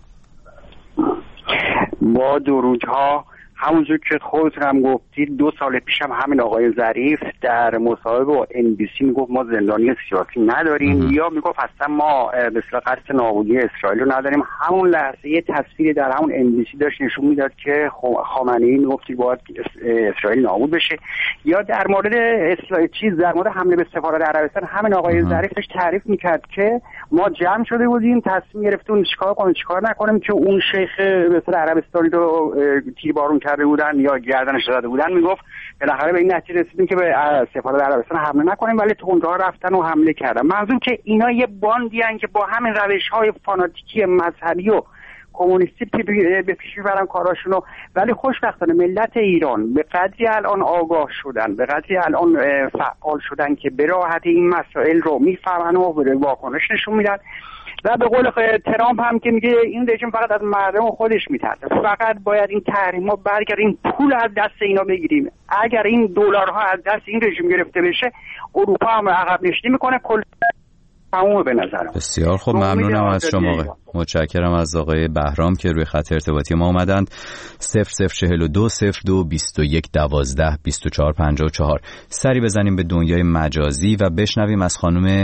با دروغ‌ها همونجور که خودتون هم گفتید دو سال پیش هم همین آقای ظریف در مصاحبه با ان بی سی میگفت ما زندانی سیاسی نداریم ام. یا میگفت اصلا ما به اصطلاح قصد نابودی اسرائیل رو نداریم. همون لحظه یه تصویری در همون ان بی سی داشت نشون میداد که خامنه‌ای میگفت باید اسرائیل نابود بشه. یا در مورد اسرائیل چیز در مورد حمله به سفارت عربستان همین آقای ظریف داشت تعریف میکرد که ما جمع شده بودیم تصمیم گرفتیم چیکار کنیم چیکار نکنیم که اون شیخ به اصطلاح عربستانی رو تیربارون کرده بودن یا گردنش زده بودن. میگفت بالاخره به این نتیجه رسیدیم که به سفارت عربستان حمله نکنیم، ولی تندها رفتن و حمله کردن. منظور که اینا یه باندی ان که با همین روش‌های فاناتیکی مذهبی و کمونیستی به پیش میبرن کاراشونو. ولی خوشبختانه ملت ایران به قدری الان آگاه شدن، به قدری الان فعال شدن که به راحتی این مسائل رو میفهمن و واکنش نشون میدن. و به قول ترامپ هم که میگه این رژیم فقط از مردم خودش میترسه، فقط باید این تحریم‌ها برگردیم، پول از دست اینا بگیریم. اگر این دلارها از دست این رژیم گرفته بشه اروپا هم عقب نشینی میکنه، کل تمومه به نظرم. بسیار خب، ممنونم از شما. متشکرم از آقای بهرام که روی خط ارتباطی ما اومدند. صفر صفر چهل و دو صفر دو بیست و یک دوازده بیست و چهار پنجاه و چهار. سری بزنیم به دنیای مجازی و بشنویم از خانم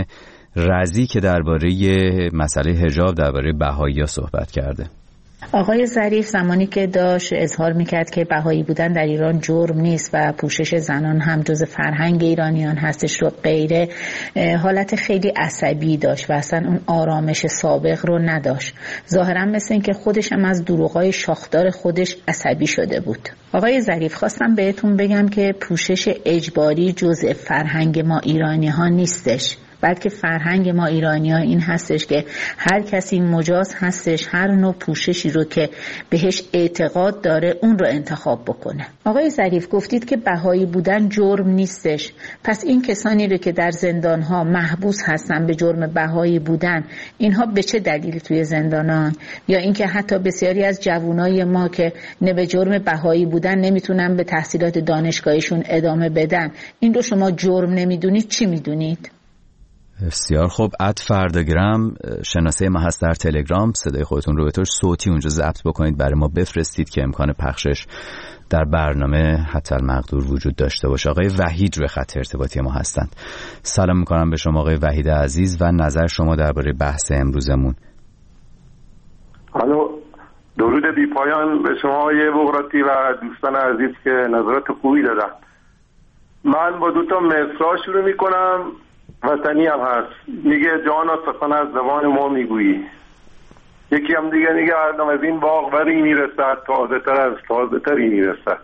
رضی که درباره مسئله حجاب درباره بهائی‌ها صحبت کرده. آقای ظریف زمانی که داشت اظهار میکرد که بهایی بودن در ایران جرم نیست و پوشش زنان هم جز فرهنگ ایرانیان هستش رو غیره، حالت خیلی عصبی داشت و اصلا اون آرامش سابق رو نداشت. ظاهرا مثل این که خودش هم از دروغای شاخدار خودش عصبی شده بود. آقای ظریف، خواستم بهتون بگم که پوشش اجباری جز فرهنگ ما ایرانی ها نیستش، بلکه فرهنگ ما ایرانی ها این هستش که هر کسی مجاز هستش هر نوع پوششی رو که بهش اعتقاد داره اون رو انتخاب بکنه. آقای ظریف، گفتید که بهایی بودن جرم نیستش، پس این کسانی رو که در زندان ها محبوس هستن به جرم بهایی بودن، اینها به چه دلیل توی زندانان؟ یا اینکه حتی بسیاری از جوانای ما که نه به جرم بهایی بودن نمیتونن به تحصیلات دانشگاهیشون ادامه بدن، این رو شما جرم نمیدونید، چی میدونید؟ بسیار خوب. اد فرداگرام شناسه ما هست در تلگرام. صدای خودتون رو به طور صوتی اونجا ضبط بکنید، برای ما بفرستید که امکان پخشش در برنامه حتی المقدور وجود داشته باشه. آقای وحید روی خط ارتباطی ما هستند. سلام میکنم به شما آقای وحید عزیز و نظر شما درباره بحث امروزمون. الو، درود بی پایان به شما آقای بغراتی و دوستان عزیز که نظرات خوبی دادن. من با دو تا مصرع شروع میکنم، وطنی هم هست. میگه جانا سخن از زبان ما میگویی. یکی هم دیگه میگه هردم از این باغوری میرسد تازه تر از تازه تری میرسد.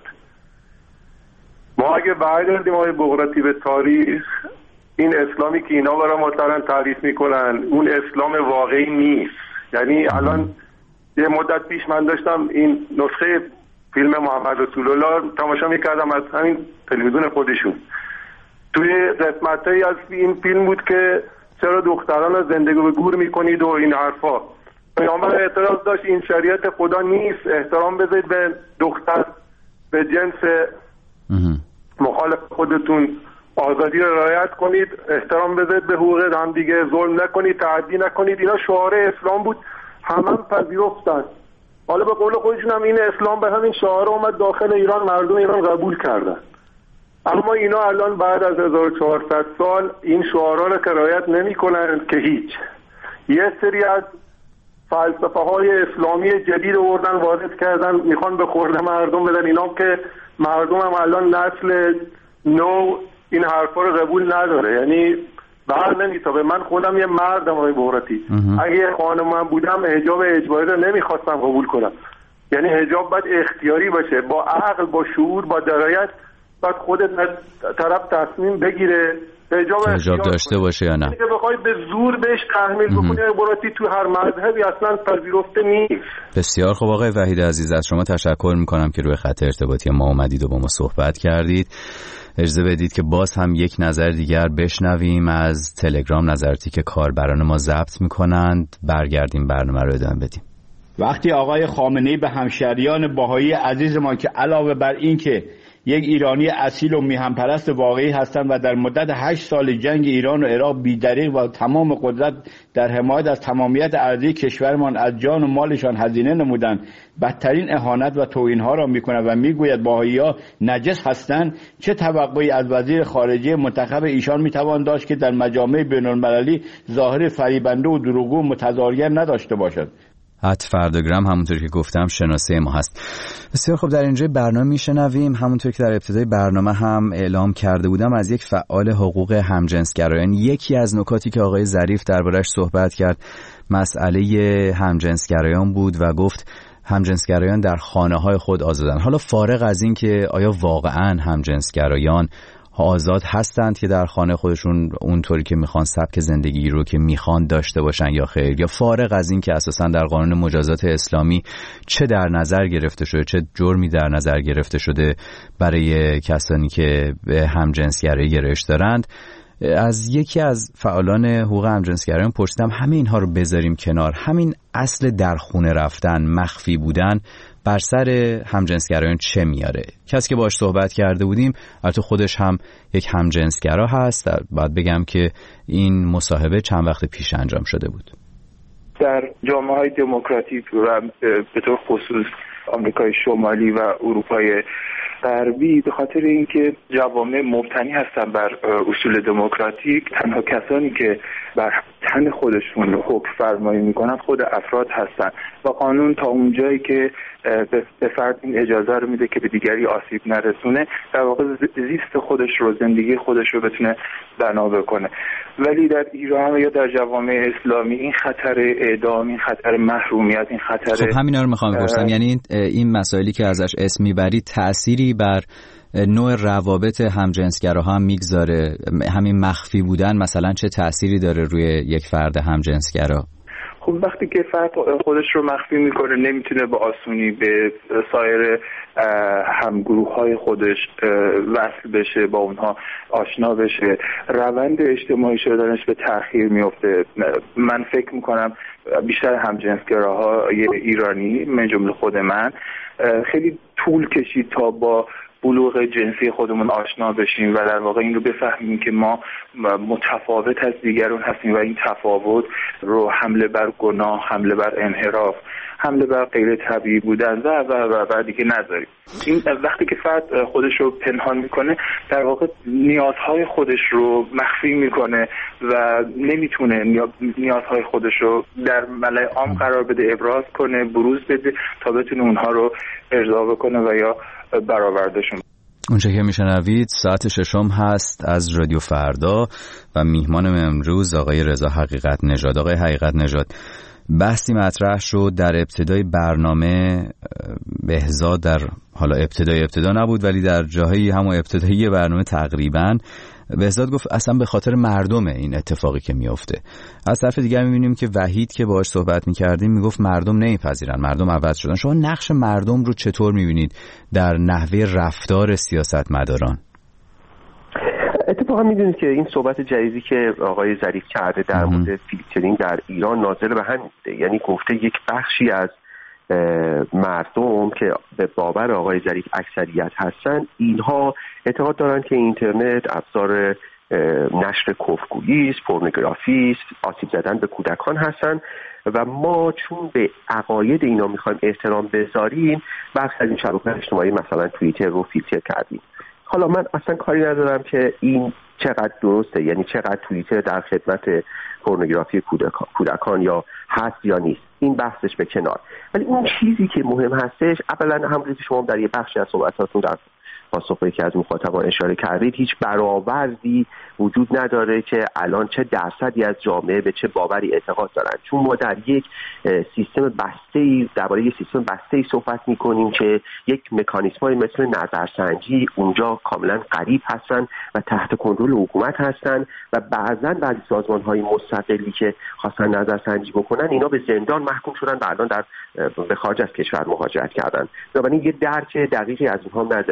ما اگه برگردیم آقای بغراتی به تاریخ، این اسلامی که اینا برای ما دارن تعریف میکنن اون اسلام واقعی نیست. یعنی الان یه مدت پیش من داشتم این نسخه فیلم محمد رسول الله تماشا میکردم از همین تلویزیون خودشون. توی قسمتایی از این فیلم بود که چرا دختران رو زندگی به گور میکنید و این حرفا. پیامبر اعتراض داشت این شریعت خدا نیست، احترام بذارید به دختر، به جنس مخالف خودتون، آزادی رو رعایت کنید، احترام بذارید به حقوق هم دیگه، ظلم نکنید، تعدی نکنید. اینا شعار اسلام بود، همه هم پذیرفتن. حالا به قول خودشون هم این اسلام به همین شعار اومد داخل ایران، مردم ایران قبول کردن. اما اینا الان بعد از هزار و چهارصد سال این شعارها رو که رعایت نمی‌کنن که هیچ. یه سری از فلسفه های اسلامی جدید آوردن وارد کردن، میخوان به خورد مردم بدن. اینا که مردم هم الان نسل نو این حرفا رو قبول نداره، یعنی بر نمیتابه. من خودم یه مردم آقای بغراتی، اگه یه خانم بودم حجاب اجباری رو نمیخواستم قبول کنم. یعنی حجاب باید اختیاری باشه، با عقل، با شعور، با درایت باید خودت طرف تصمیم بگیره حجاب حجاب داشته باشه یا نه. که بخوای به زور بهش تحمیل بکنی براتی تو هر مذهبی اصلا پذیرفته نیست. بسیار خب آقای وحید عزیز، از شما تشکر میکنم که روی خط ارتباطی ما اومدید و با ما صحبت کردید. اجازه بدید که باز هم یک نظر دیگر بشنویم از تلگرام، نظراتی که کاربران ما ضبط میکنند. برگردیم برنامه رو ادامه بدیم. وقتی آقای خامنه‌ای به همشهریان بهایی عزیز ما که علاوه بر این که یک ایرانی اصیل و میهن‌پرست واقعی هستند و در مدت هشت سال جنگ ایران و عراق بی‌دریغ و تمام قدرت در حمایت از تمامیت ارضی کشورمان از جان و مالشان هزینه نمودند، بدترین اهانت و توهین‌ها را می‌کند و می‌گوید بهائی‌ها نجس هستند، چه توقعی از وزیر خارجه منتخب ایشان می‌توان داشت که در مجامع بین‌المللی ظاهر فریبنده و دروغگو متظاهر نداشته باشد؟ ات فرداگرام همونطور که گفتم شناسه ما هست. بسیار خب، در اینجای برنامه میشنویم همونطور که در ابتدای برنامه هم اعلام کرده بودم از یک فعال حقوق همجنسگرایان. یکی از نکاتی که آقای ظریف دربارش صحبت کرد مسئله همجنسگرایان بود و گفت همجنسگرایان در خانه‌های خود آزادن. حالا فارغ از این که آیا واقعاً همجنسگرایان آزاد هستند که در خانه خودشون اونطوری که میخوان سبک زندگی رو که میخوان داشته باشن یا خیر، یا فارغ از این که اساساً در قانون مجازات اسلامی چه در نظر گرفته شده، چه جرمی در نظر گرفته شده برای کسانی که به همجنسگرایی گرایش دارند، از یکی از فعالان حقوق همجنسگرایان پرسیدم همه اینها رو بذاریم کنار، همین اصل در خونه رفتن، مخفی بودن بر سر همجنسگرایان چه میاره؟ کسی که باهاش صحبت کرده بودیم البته خودش هم یک همجنسگرا هست. باید بگم که این مصاحبه چند وقت پیش انجام شده بود. در جامعه‌های دموکراتیک و به طور خصوص آمریکای شمالی و اروپای غربی به خاطر اینکه جوامع مبتنی هستن بر اصول دموکراتیک، تنها کسانی که بر تن خودشون حکم فرمایی میکنن خود افراد هستن و قانون تا اونجایی که به فرد این اجازه رو میده که به دیگری آسیب نرسونه، در واقع زیست خودش رو، زندگی خودش رو بتونه بنا بکنه. ولی در ایران یا در جوامع اسلامی این خطر اعدام، این خطر محرومیت، این خطر خب همینا رو میخوام بپرسم، یعنی این مسائلی که ازش اسم میبرید تأثیری بر نوع روابط همجنسگراها هم میگذاره؟ همین مخفی بودن مثلا چه تأثیری داره روی یک فرد همجنسگرا؟ خب وقتی که فرد خودش رو مخفی میکنه نمیتونه به آسونی به سایر همگروه های خودش وصل بشه، با اونها آشنا بشه، روند اجتماعی شدنش به تأخیر میفته. من فکر میکنم بیشتر همجنسگراهای ایرانی من جمله خود من خیلی طول کشید تا با بلوغ جنسی خودمون آشنا بشیم و در واقع این رو بفهمیم که ما متفاوت از دیگران هستیم و این تفاوت رو حمله بر گناه، حمله بر انحراف، حمله بر غیر طبیعی بودن و و و بعد دیگه نذاریم. این وقتی که فرد خودش رو پنهان میکنه در واقع نیازهای خودش رو مخفی میکنه و نمیتونه نیازهای خودش رو در ملأ عام قرار بده، ابراز کنه، بروز بده تا بتونه اونها رو ارضا بکنه و یا برآوردهشون. اونچه که میشنوید ساعت ششم هست از رادیو فردا و میهمانم امروز آقای رضا حقیقت نژاد. آقای حقیقت نژاد، بحثی مطرح شد در ابتدای برنامه. بهزاد در حالا ابتدای ابتدا نبود ولی در جاهایی همون ابتدایی برنامه تقریباً بهزاد گفت اصلا به خاطر مردمه این اتفاقی که میفته. از طرف دیگر میبینیم که وحید که باهاش صحبت میکردیم میگفت مردم نمیپذیرن، مردم عوض شدن. شما نقش مردم رو چطور میبینید در نحوه رفتار سیاستمداران؟ اتفاقا میدونید که این صحبت جدیدی که آقای ظریف کرده در مورد فیلترینگ در ایران ناظر به همین بوده، یعنی گفته یک بخشی از مردم که به باور آقای ظریف اکثریت هستن، اینها اعتقاد دارن که اینترنت ابزار نشر کفرگویی است، پورنوگرافی است، آسیب زدن به کودکان هستن و ما چون به عقاید اینا میخوایم احترام بذاریم بخش از این شبکه‌های اجتماعی مثلا توییتر رو فیلتر کردیم. حالا من اصلا کاری ندارم که این چقدر درسته، یعنی چقدر توییتر در خدمت پورنوگرافی کودکان یا هست یا نیست، این بحثش به کنار. ولی اون چیزی که مهم هستش، اولا همونجوری که شما در یه بخشی از صحبتاتون در پاسخی که از مخاطبان اشاره کردید، هیچ برآوردی وجود نداره که الان چه درصدی از جامعه به چه باوری اعتقاد دارن، چون ما در یک سیستم بسته‌ای درباره یک سیستم بسته‌ای صحبت می‌کنیم که یک مکانیزم‌های مثل نظرسنجی اونجا کاملا غریب هستن و تحت کنترل حکومت هستن و بعضاً بعضی سازمان‌های مستقلی که خواستن نظرسنجی بکنن اینا به زندان محکوم شدن و الان در به خارج از کشور مهاجرت کردن. بنابراین یه درک دقیقی از اونها نداریم.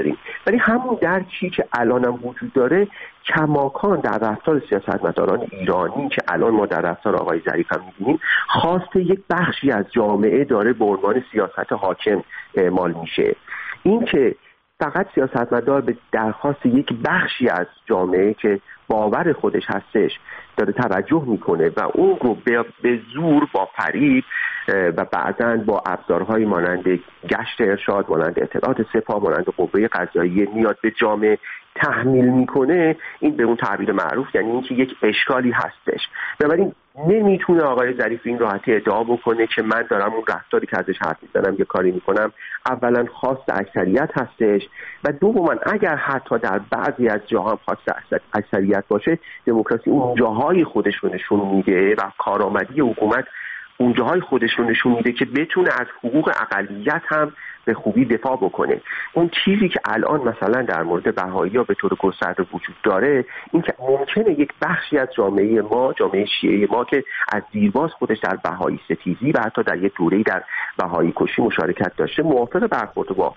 ولی همون درکی که الان هم وجود داره کماکان در رفتار سیاستمداران ایرانی که الان ما در رفتار آقای ظریف هم می‌بینیم خواست یک بخشی از جامعه داره به عنوان سیاست حاکم اعمال میشه. این که فقط سیاستمدار به درخواست یک بخشی از جامعه که باور خودش هستش داره توجه میکنه و اون رو به زور با فریب و بعضاً با ابزارهای مانند گشت ارشاد، مانند اطلاعات سپاه، مانند قوه قضاییه میاد به جامعه تحمیل میکنه، این به اون تعبیر معروف یعنی اینکه یک اشکالی هستش. بنابراین نمیتونه آقای ظریف این راحتی ادعا بکنه که من دارم اون رفتاری که ازش حرف میزنم یه کاری میکنم اولا خواست اکثریت هستش و دوما اگر حتی در بعضی از جاها خواست اکثریت باشه دموکراسی اون جاهای خودش رو نشون میده و کارآمدی حکومت اون جاهای خودش رو نشون میده که بتونه از حقوق اقلیت هم به خوبی دفاع بکنه. اون چیزی که الان مثلا در مورد بهائی‌ها به طور گسترده وجود داره این که ممکنه یک بخشی از جامعه ما، جامعه شیعه ما که از دیرباز خودش در بهایی ستیزی و حتی در یک دوره‌ای در بهایی کشی مشارکت داشته موافق برخورد با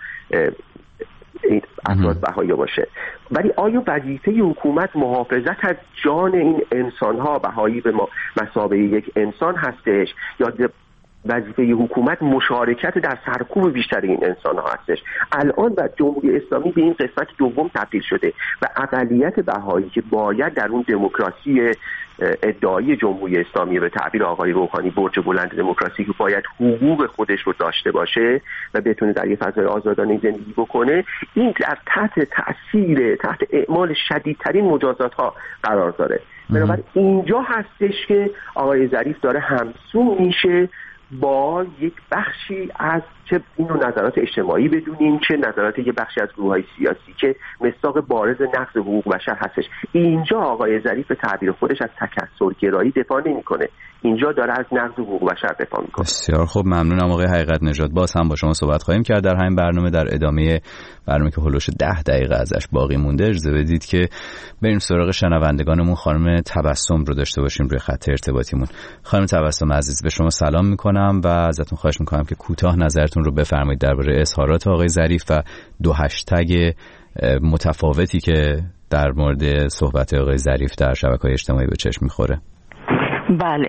افراد بهایی باشه، ولی آیا وظیفه حکومت محافظت از جان این انسان‌ها بهایی به مثابه یک انسان هستش یا وظیفه حکومت مشارکت در سرکوب بیشتر این انسان‌ها هستش؟ الان و جمهوری اسلامی به این قسمت دوم تبدیل شده و اقلیت بهایی که باید در اون دموکراسی ادعای جمهوری اسلامی به تعبیر آقای روحانی برج بلند دموکراسی که باید حقوق خودش رو داشته باشه و بتونه در یه فضای آزادانه زندگی بکنه، این در تحت تأثیر تحت اعمال شدیدترین مجازات‌ها قرار داره. بنابراین اینجا هستش که آقای ظریف داره همسو میشه با یک بخشی از چه اینو نظرات اجتماعی بدونیم چه نظرات یک بخشی از گروه‌های سیاسی که مصداق بارز نقض حقوق بشر هستش. اینجا آقای ظریف به تعبیر خودش از تکثرگرایی دفاع نمی‌کنه، اینجا داره از نقض حقوق بشر دفاع می‌کنه. بسیار خب، ممنونم آقای حقیقت نژاد. باز هم با شما صحبت خواهیم کرد در همین برنامه. در ادامه برنامه که هولوش ده دقیقه ازش باقی مونده اجازه بدید که بریم سراغ شنوندگانمون. خانم تبسم رو داشته باشیم روی خط ارتباطیمون. خانم تبسم عزیز، به شما سلام می‌کنم و ازتون خواهش می‌کنم که کوتاه نظرتون رو بفرمایید درباره اظهارات آقای ظریف و دو هشتگ متفاوتی که در مورد صحبت آقای ظریف در شبکه‌های اجتماعی به چشم می‌خوره. بله،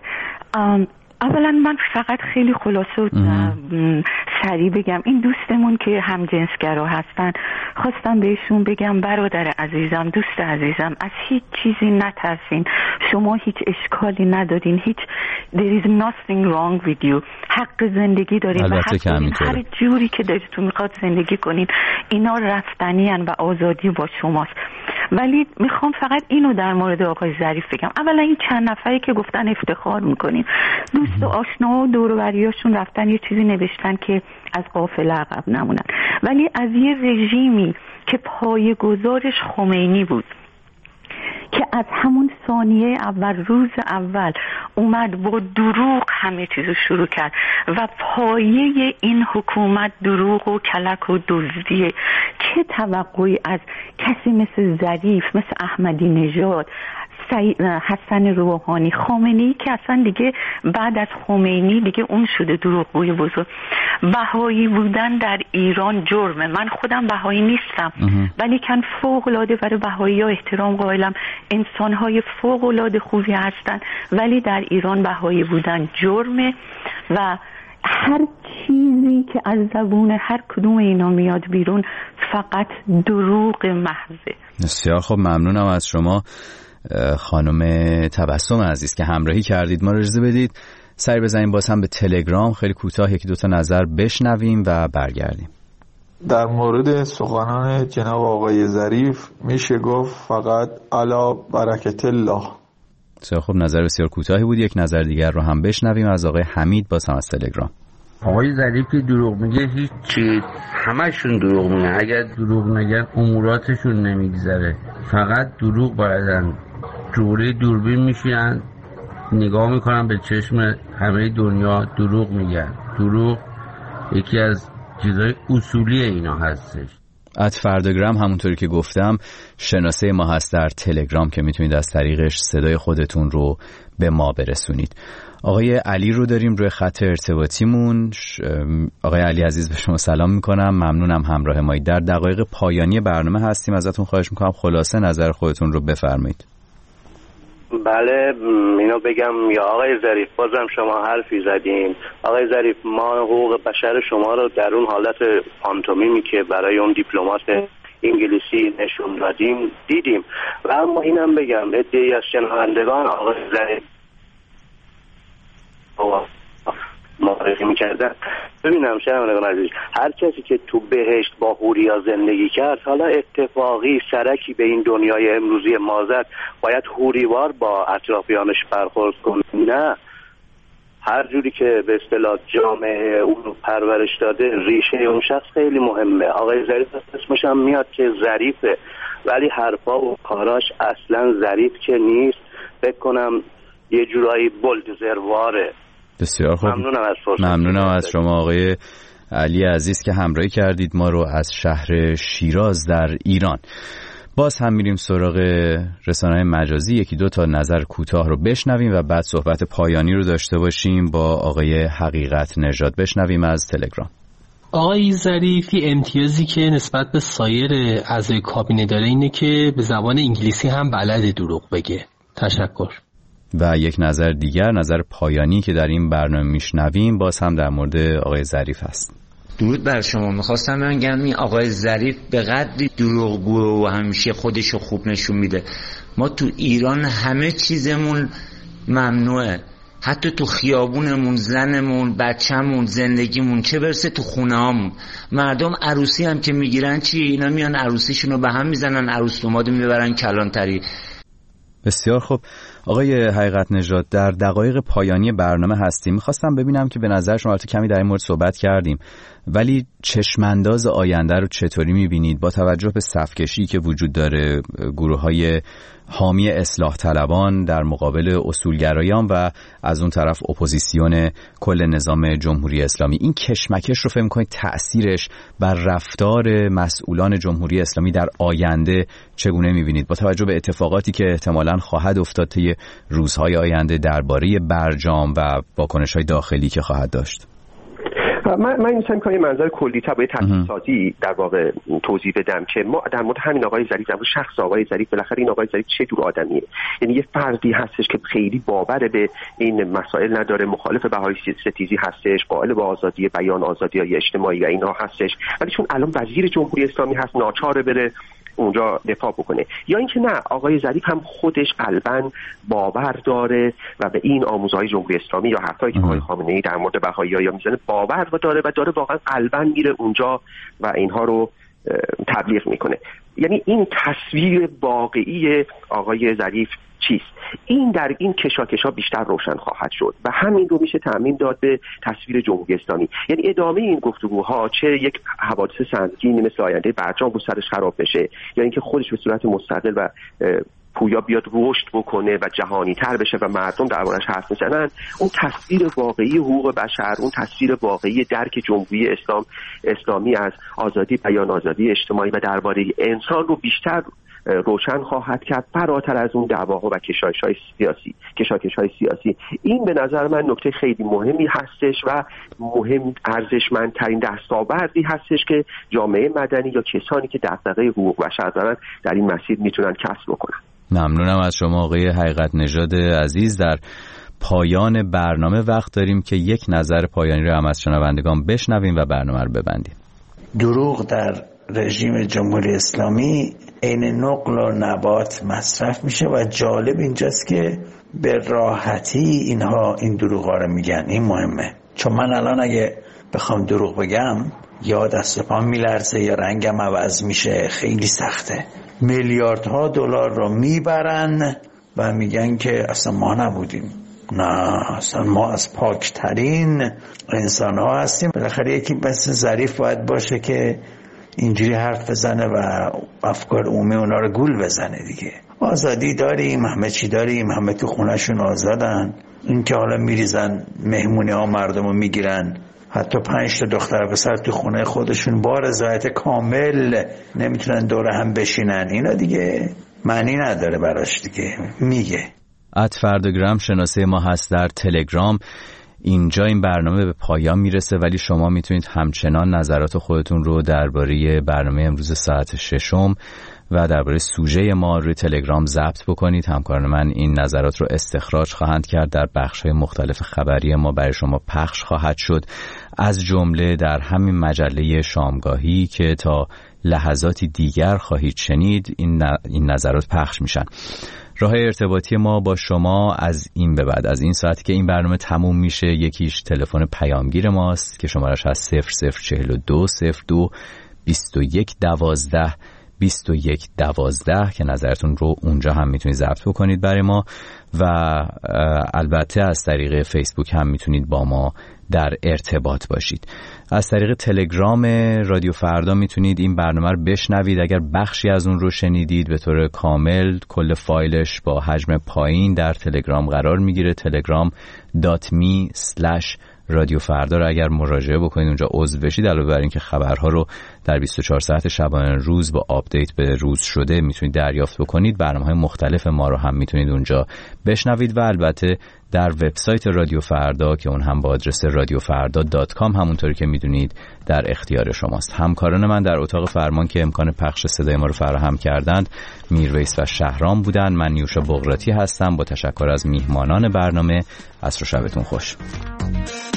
اولا من فقط خیلی خلاصه و سریع بگم این دوستمون که هم جنسگرا هستن خواستم بهشون بگم برادر عزیزم، دوست عزیزم، از هیچ چیزی نترسین، شما هیچ اشکالی ندارین، هیچ there is nothing wrong with you، حق زندگی دارین و حق دارین هر جوری که دلتون میخواد زندگی کنین، اینا رفتنی هن و آزادی با شماست. ولی میخوام فقط اینو در مورد آقای ظریف بگم. اولا این چند نفری که گفتن افتخار میکنیم، دوست و آشنا و دور و بریاشون رفتن یه چیزی نوشتن که از قافله عقب نمونن، ولی از یه رژیمی که پایه‌گذارش خمینی بود که از همون ثانیه اول روز اول اومد با دروغ همه چیزو شروع کرد و پایه این حکومت دروغ و کلک و دزدیه. چه توقعی از کسی مثل ظریف، مثل احمدی نژاد، حسن روحانی، خامنه‌ای که اصلا دیگه بعد از خمینی دیگه اون شده دروغگوی بزرگ. بهایی بودن در ایران جرمه. من خودم بهایی نیستم ولی کن فوق العاده برای بهایی‌ها احترام قائلم، انسان‌های فوق العاده خوبی هستن، ولی در ایران بهایی بودن جرمه و هر چیزی که از زبون هر کدوم اینا میاد بیرون فقط دروغ محضه. بسیار خب، ممنونم از شما خانم تبسم عزیز که همراهی کردید. ما رو اجازه بدید سری بزنیم باز هم به تلگرام، خیلی کوتاه یکی دو تا نظر بشنویم و برگردیم. در مورد سخنان جناب آقای ظریف میشه گفت فقط علی برکت الله. بسیار خب، نظر بسیار کوتاهی بود. یک نظر دیگر رو هم بشنویم از آقای حمید باز هم از تلگرام. آقای ظریف که دروغ میگه هیچ چی، همشون دروغ میگن. اگر دروغ نگن اموراتشون نمیگذره، فقط دروغ بایدن. جوره دوربین میشین نگاه میکنن به چشم همه دنیا دروغ میگن. دروغ یکی از چیزای اصولی اینا هستش. ات فرداگرام همونطوری که گفتم شناسه ما هست در تلگرام که میتونید از طریقش صدای خودتون رو به ما برسونید. آقای علی رو داریم روی خط ارتباطیمون. آقای علی عزیز به شما سلام میکنم، ممنونم همراه ما. در دقایق پایانی برنامه هستیم، ازتون خواهش میکنم خلاصه نظر خودتون رو بفرمایید. بله اینو بگم یا آقای ظریف بازم شما حرفی زدین. آقای ظریف ما حقوق بشر شما رو در اون حالت پانتومیمی که برای اون دیپلمات انگلیسی نشون دادیم دیدیم و اما اینم بگم عده‌ای از شنوندگان آقای ظریف معرفی میکردن. ببینم شنوندگان عزیز، هر کسی که تو بهشت با حوریا زندگی کرد حالا اتفاقی سرکی به این دنیای امروزی ما زد باید حوریوار با اطرافیانش برخورد کنه؟ نه، هر جوری که به اصطلاح جامعه اون پرورش داده ریشه اون شخص خیلی مهمه. آقای ظریف اسمش هم میاد که ظریفه ولی حرفا و کاراش اصلا ظریف که نیست، فکر کنم یه جورایی بولدوزرواره. بسیار خوب، ممنونم از فرصت. ممنونم از شما آقای علی عزیز که همراهی کردید ما رو از شهر شیراز در ایران. باز هم میریم سراغ رسانه‌های مجازی، یکی دو تا نظر کوتاه رو بشنویم و بعد صحبت پایانی رو داشته باشیم با آقای حقیقت نژاد. بشنویم از تلگرام. آقای ظریفی امتیازی که نسبت به سایر اعضای کابینه داره اینه که به زبان انگلیسی هم بلد دروغ بگه. تشکر. و یک نظر دیگر، نظر پایانی که در این برنامه میشنویم باز هم در مورد آقای ظریف هست. درود بر شما. میخواستم بگم این آقای ظریف به قدری دروغگو و همیشه خودشو خوب نشون میده. ما تو ایران همه چیزمون ممنوعه، حتی تو خیابونمون، زنمون، بچه‌مون، زندگیمون، چه برسه تو خونه هامون. مردم عروسی هم که میگیرن چی؟ اینا میان عروسیشونو به هم میزنن، عروس دامادو میبرن کلانتری. بسیار خوب آقای حقیقت نژاد، در دقایق پایانی برنامه هستیم. میخواستم ببینم که به نظر شما، البته کمی در این مورد صحبت کردیم، ولی چشمانداز آینده رو چطوری میبینید با توجه به صفکشی که وجود داره، گروه‌های حامی اصلاح طلبان در مقابل اصولگرایان و از اون طرف اپوزیسیون کل نظام جمهوری اسلامی؟ این کشمکش رو فکر می‌کنید تأثیرش بر رفتار مسئولان جمهوری اسلامی در آینده چگونه می‌بینید با توجه به اتفاقاتی که احتمالاً خواهد افتاد طی روزهای آینده درباره برجام و واکنش‌های داخلی که خواهد داشت؟ من من می‌خوام که منظر کلی تبع تفصیلی در واقع توضیح بدم که ما در مورد همین آقای ظریف، در مورد شخص آقای ظریف، بالاخره این آقای ظریف چه جور آدمیه؟ یعنی یه فردی هستش که خیلی باور به این مسائل نداره، مخالف بهای ستیزی هستش، قائل به آزادی بیان، آزادی های اجتماعی و اینها هستش، ولی چون الان وزیر جمهوری اسلامی هست ناچاره بره اونجا دفاع بکنه. یا اینکه نه، آقای ظریف هم خودش قلباً باور داره و به این آموزهای جمهوری اسلامی یا حرفایی که آقای خامنه‌ای در مورد بهائی‌ها میزنه باور داره و داره واقعا قلباً میره اونجا و اینها رو تبلیغ میکنه. یعنی این تصویر واقعی آقای ظریف چیست؟ این در این کشاکشا بیشتر روشن خواهد شد و همین رو میشه تعمیم داد به تصویر جمهوری اسلامی. یعنی ادامه این گفتگوها، چه یک حوادث سنگینی مثل آینده برجام رو سرش خراب بشه یا اینکه خودش به صورت مستقل و پویا بیاد رشد بکنه و جهانی تر بشه و مردم دربارش حرف میزنن، اون تصویر واقعی حقوق بشر، اون تصویر واقعی درک جمهوری اسلام اسلامی از آزادی بیان، آزادی اجتماعی و درباره انسان رو بیشتر روشن خواهد کرد، فراتر از اون دعواها و کشاکش‌های سیاسی کشاکش‌های سیاسی. این به نظر من نکته خیلی مهمی هستش و مهم ارزشمندترین دستاوردی هستش که جامعه مدنی یا کسانی که دغدغه حقوق بشر دارن در این مسیر میتونن کسب بکنن. ممنونم از شما آقای حقیقت نژاد عزیز. در پایان برنامه وقت داریم که یک نظر پایانی رو هم از شنوندگان بشنویم و برنامه رو ببندیم. دروغ در رژیم جمهوری اسلامی عین نقل و نبات مصرف میشه و جالب اینجاست که به راحتی اینها این دروغا رو میگن. این مهمه، چون من الان اگه بخوام دروغ بگم یا دست و پام میلرزه یا رنگم عوض میشه، خیلی سخته. میلیاردها دلار رو میبرن و میگن که اصلا ما نبودیم. نه، اصلا ما از پاکترین انسان ها هستیم. بالاخره یکی مثل ظریف باید باشه که اینجوری حرف بزنه و افکار عمومی اونا رو گول بزنه دیگه. آزادی داریم، همه چی داریم، همه تو خونهشون آزادن. این که حالا میریزن مهمونی ها مردم رو میگیرن، حتی پنج تا دختر پسر تو خونه خودشون با رضایت کامل نمیتونن دور هم بشینن، اینا دیگه معنی نداره براش دیگه. میگه ات فردگرام شناسه ما هست در تلگرام. اینجا این برنامه به پایان میرسه، ولی شما میتونید همچنان نظرات خودتون رو درباره برنامه امروز ساعت ششم و درباره سوژه ما روی تلگرام ضبط بکنید. همکاران من این نظرات رو استخراج خواهند کرد، در بخش‌های مختلف خبری ما برای شما پخش خواهد شد، از جمله در همین مجله شامگاهی که تا لحظاتی دیگر خواهید شنید این این نظرات پخش میشن. راه ارتباطی ما با شما از این به بعد، از این ساعتی که این برنامه تموم میشه، یکیش تلفن پیامگیر ماست که شمارش هست صفر صفر چهل و دو صفر دو بیست و یک دوازده بیست و یک دوازده که نظرتون رو اونجا هم میتونید ضبط بکنید برای ما، و البته از طریق فیسبوک هم میتونید با ما در ارتباط باشید. از طریق تلگرام رادیو فردا میتونید این برنامه رو بشنوید. اگر بخشی از اون رو شنیدید به طور کامل، کل فایلش با حجم پایین در تلگرام قرار میگیره. تلگرام دات می سلش رادیو فردا رو اگر مراجعه بکنید اونجا عضو بشید، علاوه بر این که خبرها رو در بیست و چهار ساعت شبانه روز با آپدیت به روز شده میتونید دریافت بکنید. برنامه‌های مختلف ما رو هم میتونید اونجا بشنوید و البته در وبسایت رادیو فردا که اون هم با آدرس رادیو فردا دات کام همونطوری که میدونید در اختیار شماست. همکاران من در اتاق فرمان که امکان پخش صدای ما رو فراهم کردند میرویس و شهرام بودن. من نیوشا بغراتی هستم. با تشکر از میهمانان برنامه، عصر و شبتون خوش.